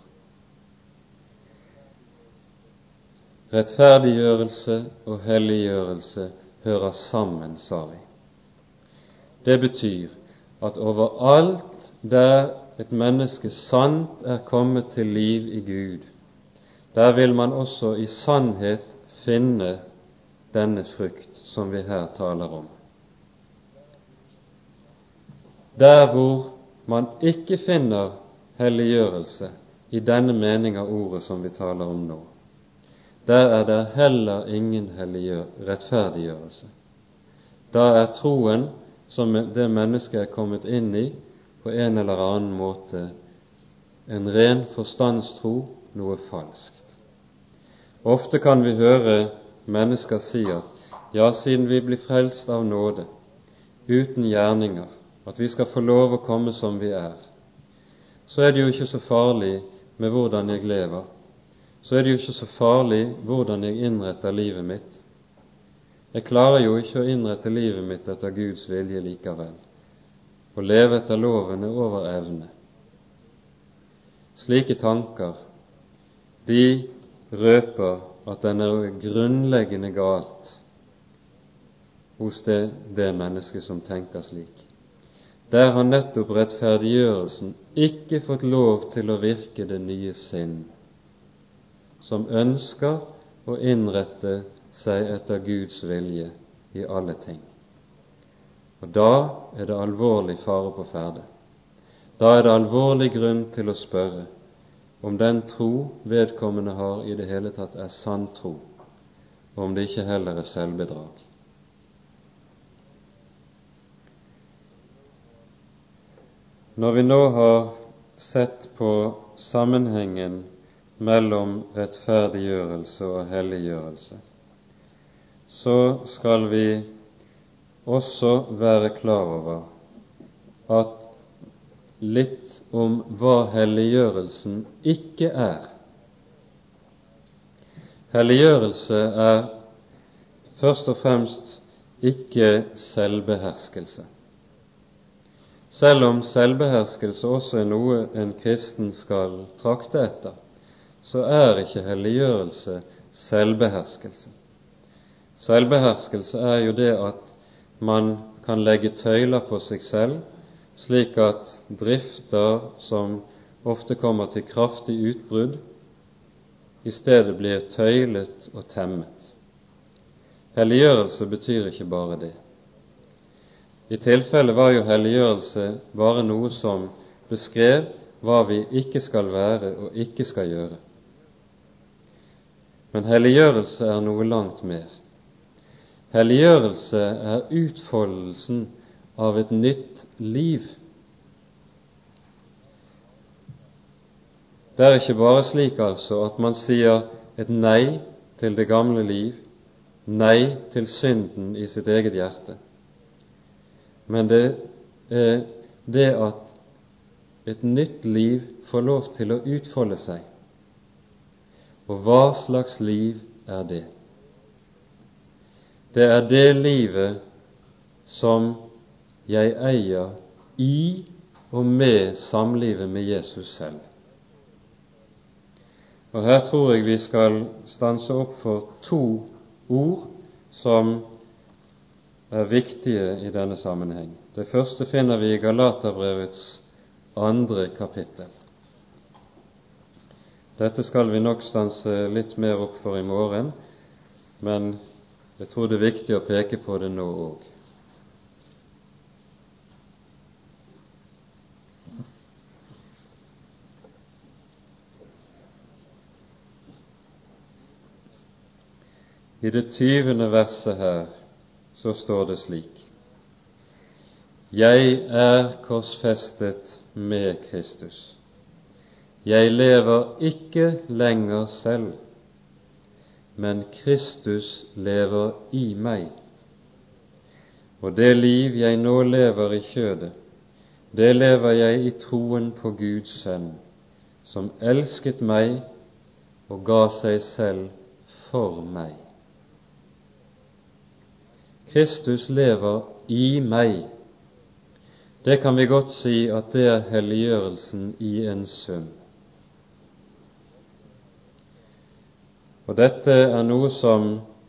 Rettferdiggjørelse og helliggjørelse hører sammen, sa vi. Det betyr at overalt der et menneske sant er kommet til liv i Gud, der vil man også i sannhet finne denne frukt som vi her taler om. Der hvor man ikke finner helliggjørelse i denne mening av ordet som vi taler om nå, der er det heller ingen rettferdiggjørelse. Da er troen som det mennesket er kommet inn i, på en eller annen måte en ren forstandstro, noe falskt. Ofte kan vi høre mennesker si at ja, siden vi blir frelst av nåde, uten gjerninger, at vi skal få lov å komme som vi er, så er det jo ikke så farlig med hvordan jeg lever, så er det jo ikke så farlig hvordan jeg innretter livet mitt. Jeg klarer jo ikke å innrette livet mitt etter Guds vilje likevel, og leve etter lovene over evne. Slike tanker, de røper at den er grunnleggende galt hos det, det mennesket som tenker slik. Der har nettopp rettferdiggjørelsen ikke fått lov til å virke det nye sinn, som ønsker å innrette seg etter Guds vilje i alle ting. Og da er det alvorlig fare på ferde. Da er det alvorlig grunn til å spørre om den tro vedkommende har i det hele tatt er sann tro, og om det ikke heller er selvbedrag. Når vi nå har sett på sammenhengen mellom rettferdiggjørelse og helliggjørelse, så skal vi også være klar over at litt om hva helliggjørelsen ikke er. Helliggjørelse er først og fremst ikke selvbeherskelse. Selv om selvbeherskelse også er noe en kristen skal trakte etter, så er ikke helliggjørelse selvbeherskelse. Selvbeherskelse er jo det at man kan legge tøyler på seg selv, slik at drifter som ofte kommer til kraftig utbrudd, i stedet blir tøylet og temmet. Helliggjørelse betyr ikke bare det. I tilfelle var jo helliggjørelse bare noe som beskrev hva vi ikke skal være og ikke skal gjøre. Men helliggjørelse er noe langt mer. Helliggjørelse er utfoldelsen av et nytt liv. Det er ikke bare slik altså at man sier et nei til det gamle liv, nei til synden i sitt eget hjerte, men det er det at et nytt liv får lov til å utfolde seg. Og hva slags liv er det? Det er det livet som jeg eier i og med samlivet med Jesus selv. Og her tror jeg vi skal stanse opp for to ord som er viktige i denne sammenheng. Det første finner vi i Galaterbrevets andre kapittel. Dette skal vi nok stanse litt mer opp for i morgen, men jeg tror det er viktig å peke på det nå også. I det tyvende verset her så står det slik: Jeg er korsfestet med Kristus. Jeg lever ikke lenger selv, men Kristus lever i meg. Og det liv jeg nå lever i kjødet, det lever jeg i troen på Guds sønn, som elsket meg og ga seg selv for meg. Kristus lever i meg. Det kan vi godt si at det er helliggjørelsen i en sum. Og dette er noe som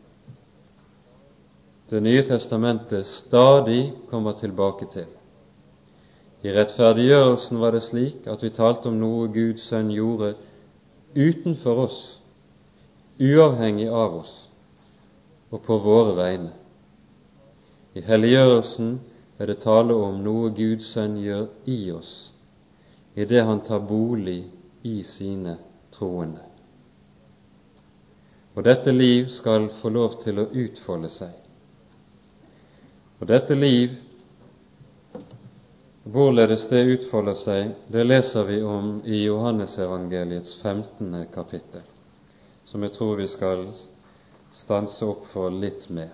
Det nye testamentet stadig kommer tilbake til. I rettferdiggjørelsen var det slik at vi talte om noe Guds sønn gjorde utenfor oss, uavhengig av oss og på våre vegne. I helliggjørelsen er det tale om noe Guds sønn gjør i oss, i det han tar bolig i sine troende. Og dette liv skal få lov til å utfolde seg. Og dette liv, hvorledes det utfolder seg, det leser vi om i Johannesevangeliets femtende kapittel, som jeg tror vi skal stanse opp for litt mer.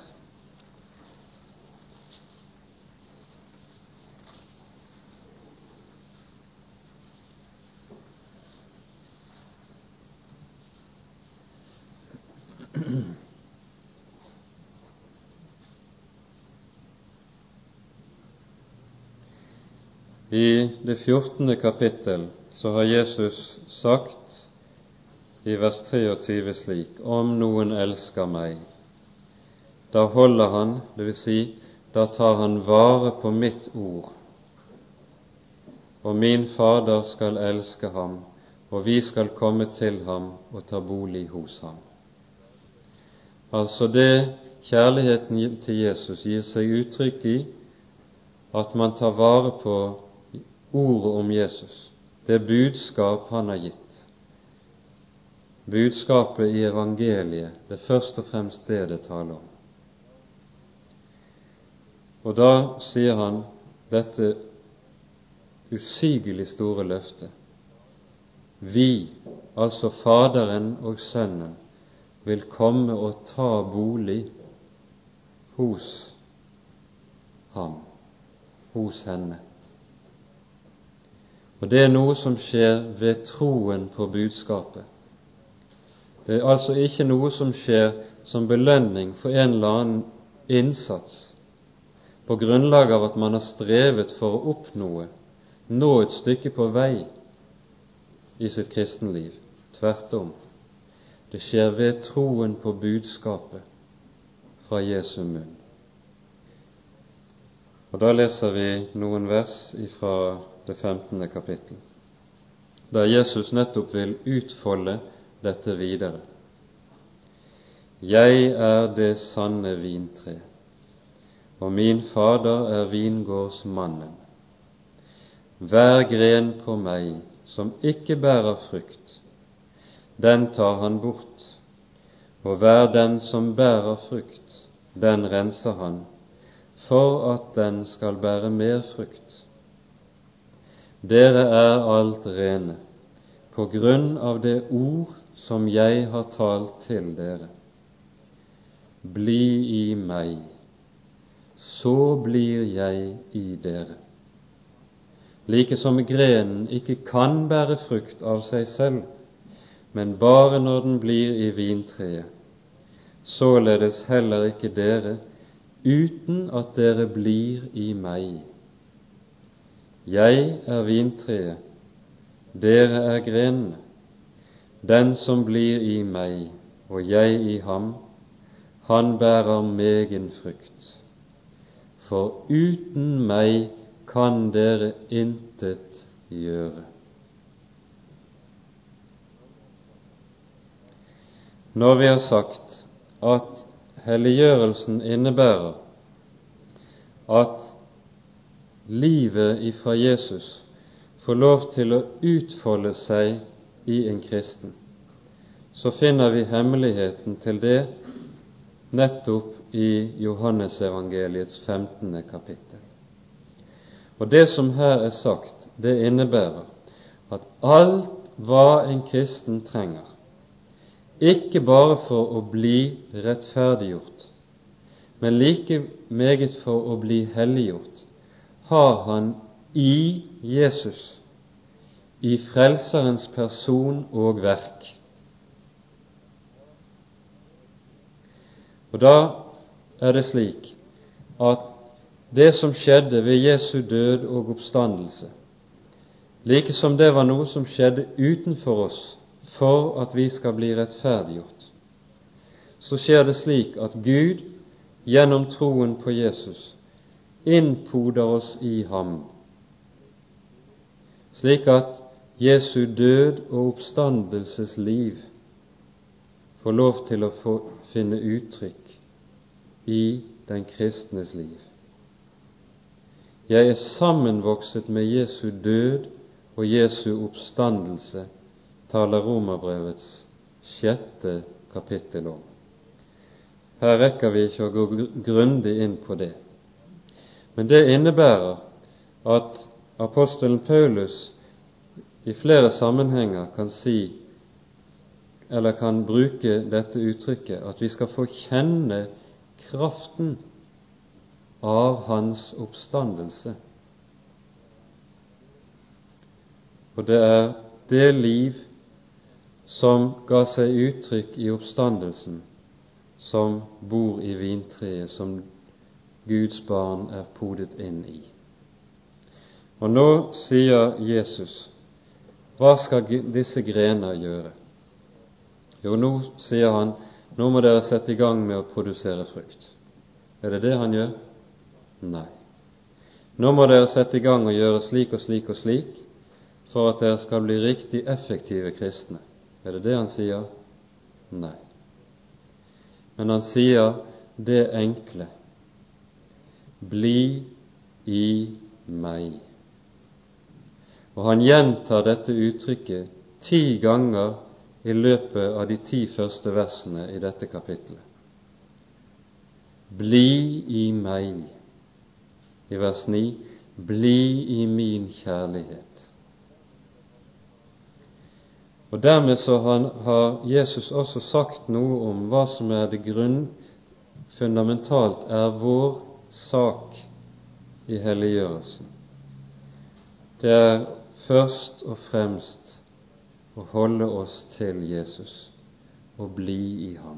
I det fjortende kapittel så har Jesus sagt i vers treogtyve slik: Om noen elsker meg, da holder han, det vil si, da tar han vare på mitt ord, og min Fader skal elske ham, og vi skal komme til ham og ta bolig hos ham. Altså det kjærligheten til Jesus gir seg uttrykk i at man tar vare på ordet om Jesus, det budskap han har gitt. Budskapet i evangeliet, det er først og fremst det det taler om. Og da sier han dette usigelig store løftet: Vi, altså Faderen og Sønnen, vil komme og ta bolig hos ham, hos henne. Og det er noe som skjer ved troen på budskapet. Det er altså ikke noe som skjer som belønning for en eller annen innsats på grunnlag av at man har strevet for å oppnå, nå et stykke på vei i sitt kristenliv. Tvert om. Det skjer ved troen på budskapet fra Jesu munn. Og da leser vi noen vers fra det femtende kapittel, der Jesus nettopp vil utfolde dette videre. Jeg er det sanne vintre, og min Fader er vingårdsmannen. hver gren på meg som ikke bærer frukt, den tar han bort, og hver den som bærer frukt, den renser han, for at den skal bære mer frukt. Dere er alt rene, på grunn av det ord som jeg har talt til dere. Bli i meg, så blir jeg i dere. Like som grenen ikke kan bære frukt av seg selv, men bare når den blir i vintreet, således heller ikke dere, uten at dere blir i meg. Jeg er vintreet, dere er grenene. Den som blir i meg, og jeg i ham, han bærer megen frukt. For uten meg kan dere intet gjøre. Når vi har sagt at helliggjørelsen innebærer at livet ifra Jesus får lov til å utfolde seg i en kristen, så finner vi hemmeligheten til det nettopp i Johannesevangeliets femtende kapittel. Og det som her er sagt, det innebærer at alt hva en kristen trenger, ikke bare for å bli rettferdiggjort, men like meget for å bli helliggjort, har han i Jesus, i Frelserens person og verk. Og da er det slik at det som skjedde ved Jesu død og oppstandelse, like som det var noe som skjedde utenfor oss for at vi skal bli rettferdiggjort, så skjer det slik at Gud gjennom troen på Jesus innpoder oss i ham, slik at Jesu død og oppstandelsesliv får lov til å få finne uttrykk i den kristnes liv. Jeg er sammenvokset med Jesu død og Jesu oppstandelse, taler Romerbrevets sjette kapittel om. Her rekker vi ikke å gå grundig inn på det. Men det innebærer at apostelen Paulus i flere sammenhenger kan si, eller kan bruke dette uttrykket, at vi skal få kjenne kraften av hans oppstandelse. Og det er det liv som ga seg uttrykk i oppstandelsen, som bor i vintreet, som Guds barn er podet inn i. Og nå sier Jesus, hva skal disse grener gjøre? Jo, nå sier han, nå må dere sette i gang med å produsere frukt. Er det det han gjør? Nei. Nå må dere sette i gang og gjøre slik og slik og slik, for at dere skal bli riktig effektive kristne. Er det det han sier? Nei. Men han sier det enkle: bli i meg. Og han gjentar dette uttrykket ti ganger i løpet av de ti første versene i dette kapittelet. Bli i meg. I vers ni, bli i min kjærlighet. Og dermed så har Jesus også sagt noe om hva som er det grunn, fundamentalt er vår sak i helliggjørelsen. Det er først og fremst å holde oss til Jesus og bli i ham.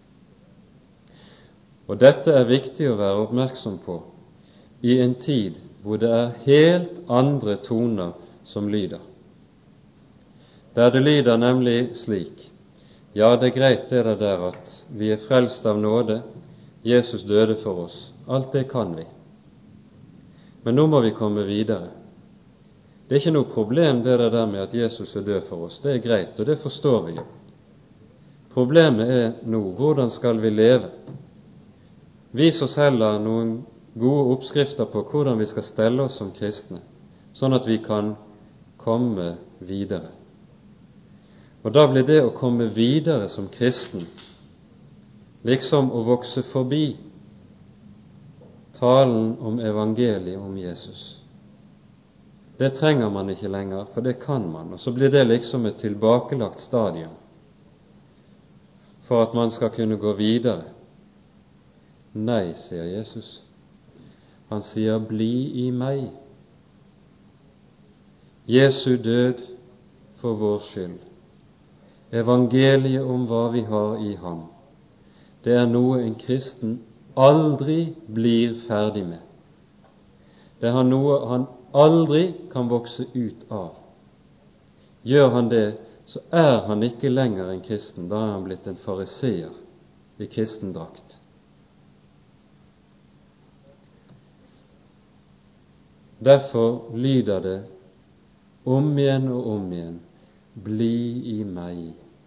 Og dette er viktig å være oppmerksom på i en tid hvor det er helt andre toner som lyder. Der det lyder nemlig slik: ja, det er greit det der at vi er frelst av nåde, Jesus døde for oss, alt det kan vi. Men nå må vi komme videre. Det er ikke noe problem det der med at Jesus er død for oss, det er greit, og det forstår vi jo. Problemet er nå, hvordan skal vi leve? Vis oss heller noen gode oppskrifter på hvordan vi skal stelle oss som kristne, sånn at vi kan komme videre. Og da blir det å komme videre som kristen liksom å vokse forbi talen om evangeliet om Jesus. Det trenger man ikke lenger, for det kan man, og så blir det liksom et tilbakelagt stadium for at man skal kunne gå videre. Nei, sier Jesus. Han sier, bli i meg. Jesu død for vår skyld. Evangeliet om hva vi har i ham. Det er noe en kristen aldri blir ferdig med. Det er noe han aldri kan vokse ut av. Gjør han det, så er han ikke lenger en kristen. Da er han blitt en fariseer i kristendrakt. Derfor lyder det om igjen og om igjen, bli i meg.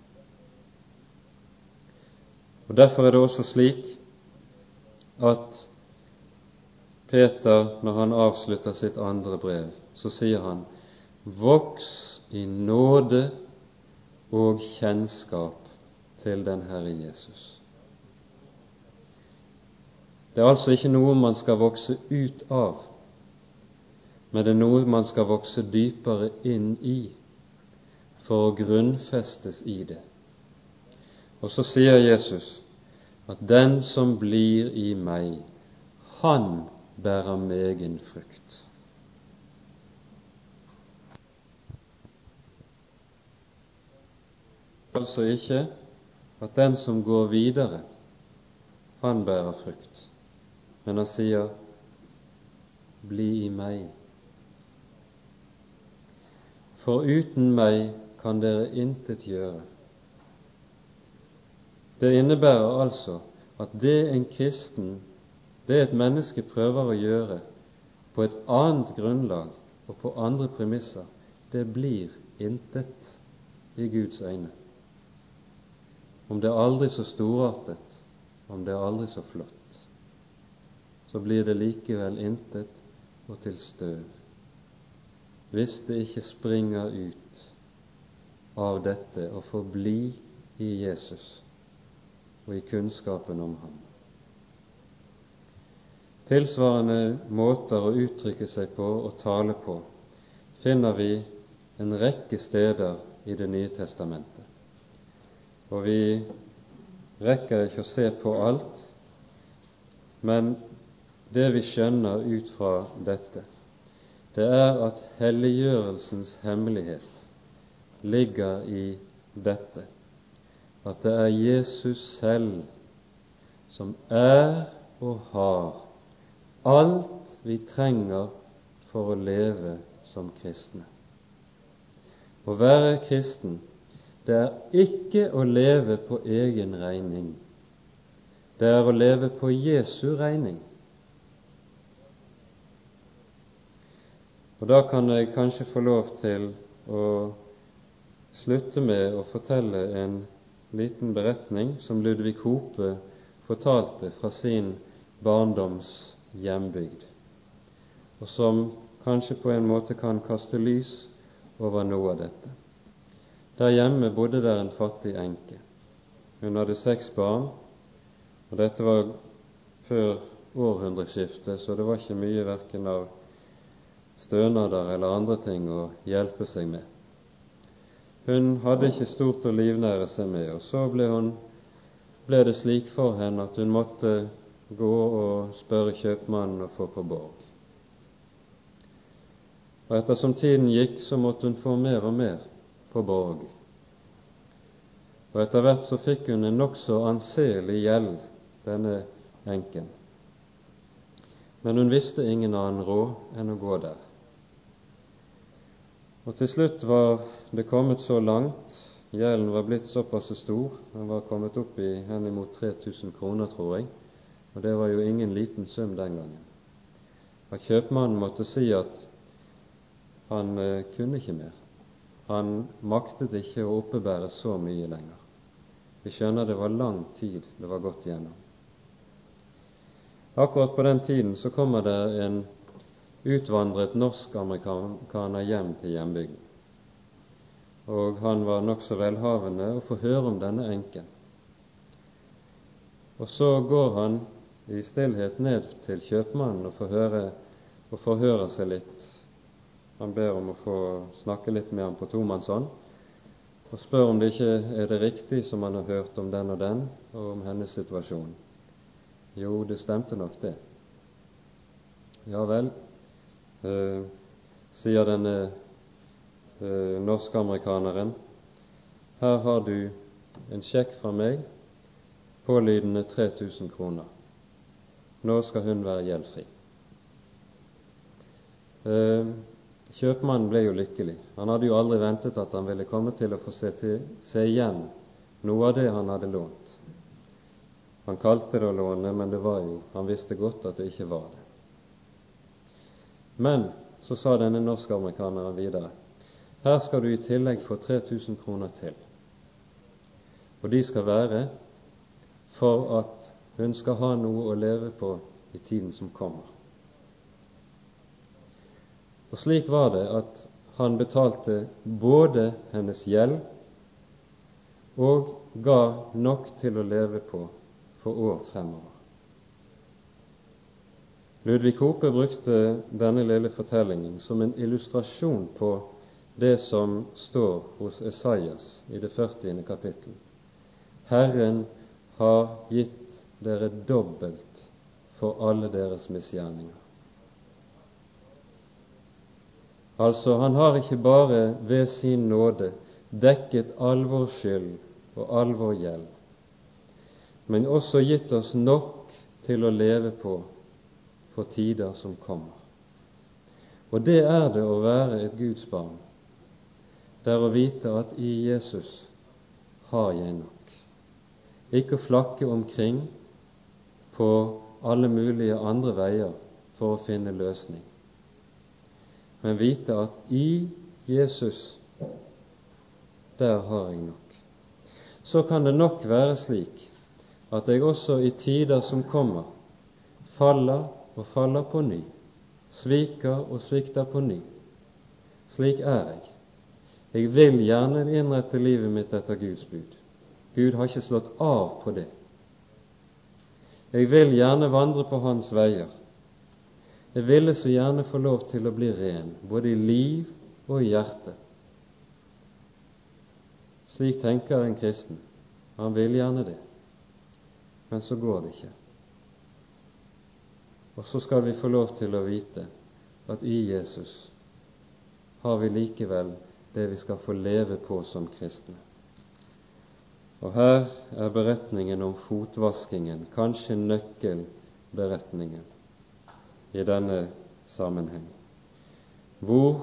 Og derfor er det også slik at Peter, når han avslutter sitt andre brev, så sier han, voks i nåde og kjennskap til den Herre Jesus. Det er altså ikke noe man skal vokse ut av, men det er noe man skal vokse dypere inn i for å grunnfestes i det. Og så sier Jesus at den som blir i meg, han bærer megen frukt. Altså ikke at den som går videre, han bærer frukt, men han sier, bli i meg. For uten meg kan dere intet gjøre. Det innebærer altså at det en kristen, det et menneske prøver å gjøre på et annet grunnlag og på andre premisser, det blir intet i Guds øyne. Om det er aldri så storartet, om det er aldri så flott, så blir det likevel intet og til støv, hvis det ikke springer ut av dette og forbli i Jesus og i kunnskapen om ham. Tilsvarende måter å uttrykke seg på og tale på finner vi en rekke steder i Det nye testamentet. Og vi rekker ikke å se på alt, men det vi skjønner ut fra dette, det er at helliggjørelsens hemmelighet ligger i dette, at det er Jesus selv som er og har alt vi trenger for å leve som kristne. Å være kristen, det er ikke å leve på egen regning. Det er å leve på Jesu regning. Og da kan jeg kanskje få lov til å slutte med å fortelle en liten beretning som Ludvig Hope fortalte fra sin barndoms hjembygd, og som kanskje på en måte kan kaste lys over noe av dette. Der hjemme bodde der en fattig enke. Hun hadde seks barn, og dette var før århundreskiftet, så det var ikke mye hverken av stønader eller andre ting å hjelpe seg med. Hun hadde ikke stort å livnære seg med, og så ble, hun, ble det slik for henne at hun måtte gå og spørre kjøpmannen å få på borg. Og ettersom tiden gikk, så måtte hun få mer og mer på borg. Og etter hvert så fikk hun en nokså anselig gjeld, denne enken. Men hun visste ingen annen råd enn å gå der. Og til slutt var det kommet så langt, gjelden var blitt såpass stor, den var kommet opp i henimot tre tusen kroner, tror jeg, og det var jo ingen liten sum den gangen. Og kjøpmannen måtte si at han eh, kunne ikke mer. Han maktet ikke å oppebære så mye lenger. Vi skjønner det var lang tid det var gått gjennom. Akkurat på den tiden så kommer det en utvandret norsk-amerikaner hjem til hjembygden. Og han var nok så velhavende å få høre om denne enken. Og så går han i stillhet ned til kjøpmannen og forhører, og forhører seg litt. Han ber om å få snakke litt med ham på tomannshånd, og spør om det ikke er det riktig som han har hørt om den og den, og om hennes situasjon. Jo, det stemte nok det. Ja vel, eh, sier denne eh, norsk-amerikaneren, her har du en sjekk fra meg, pålydende tre tusen kroner. Nå skal hun være gjeldfri. Eh, kjøpmannen ble jo lykkelig. Han hadde jo aldri ventet at han ville komme til å få se, til, se igjen noe av det han hadde lånt. Han kalte det å låne, men det var jo, han visste godt at det ikke var det. Men så sa denne norsk-amerikaneren videre, her skal du i tillegg få tre tusen kroner til. Og de skal være for at hun skal ha noe å leve på i tiden som kommer. Og slik var det at han betalte både hennes gjeld og ga nok til å leve på for år fremover. Ludvig Hope brukte denne lille fortellingen som en illustrasjon på det som står hos Esaias i det førtiende kapittel. Herren har gitt dere dobbelt for alle deres misgjerninger. Altså, han har ikke bare ved sin nåde dekket all vår skyld og all vår gjeld, men også gitt oss nok til å leve på for tider som kommer. Og det er det å være et Guds barn. Det er å vite at i Jesus har jeg nok. Ikke å flakke omkring på alle mulige andre veier for å finne løsning, men vite at i Jesus, der har jeg nok. Så kan det nok være slik at jeg også i tider som kommer faller og faller på ny, sviker og svikter på ny. Slik er jeg. Jeg vil gjerne innrette livet mitt etter Guds bud. Gud har ikke slått av på det. Jeg vil gjerne vandre på hans veier. Jeg ville så gjerne få lov til å bli ren, både i liv og i hjerte. Slik tenker en kristen. Han vil gjerne det, men så går det ikke. Og så skal vi få lov til å vite at i Jesus har vi likevel det vi skal få leve på som kristne. Og her er beretningen om fotvaskingen kanskje nøkkelberetningen i denne sammenheng, hvor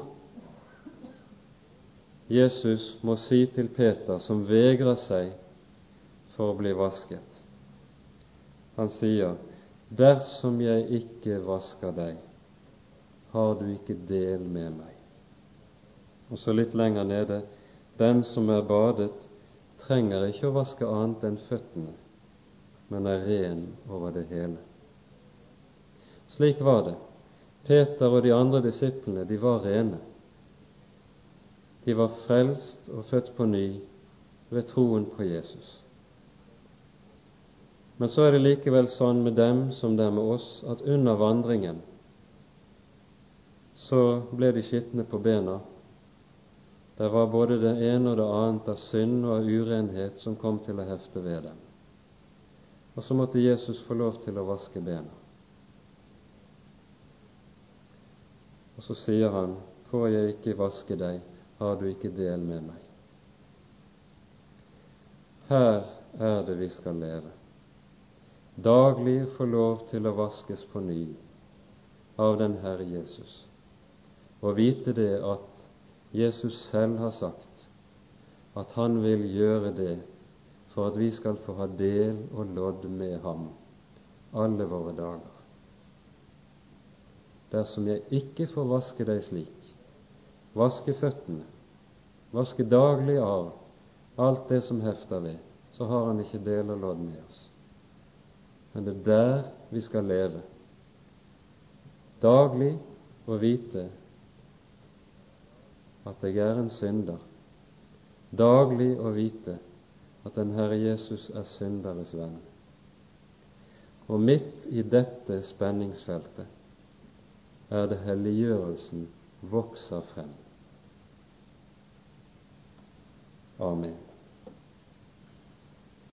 Jesus må si til Peter, som vegrer seg for å bli vasket. Han sier, dersom jeg ikke vasker deg, har du ikke del med meg. Og så litt lenger nede, den som er badet, trenger ikke å vaske annet enn føttene, men er ren over det hele. Slik var det. Peter og de andre disiplene, de var rene. De var frelst og født på ny ved troen på Jesus. Men så er det likevel sånn med dem som det er med oss, at under vandringen så ble de skitne på bena. Det var både det ene og det annet av synd og av urenhet som kom til å hefte ved dem. Og så måtte Jesus få lov til å vaske bena. Og så sier han, får jeg ikke vaske deg, har du ikke del med meg. Her er det vi skal leve. Daglig få lov til å vaskes på ny av den Herre Jesus, og vite det at Jesus selv har sagt at han vil gjøre det for at vi skal få ha del og lodd med ham alle våre dager. Dersom jeg ikke får vaske deg slik, vaske føttene, vaske daglig av alt det som hefter ved, så har han ikke del og lodd med oss. Men det er der vi skal leve. Daglig å vite at jeg er en synder, daglig å vite at den Herre Jesus er synderes venn. Og midt i dette spenningsfeltet er det helliggjørelsen vokser frem. Amen.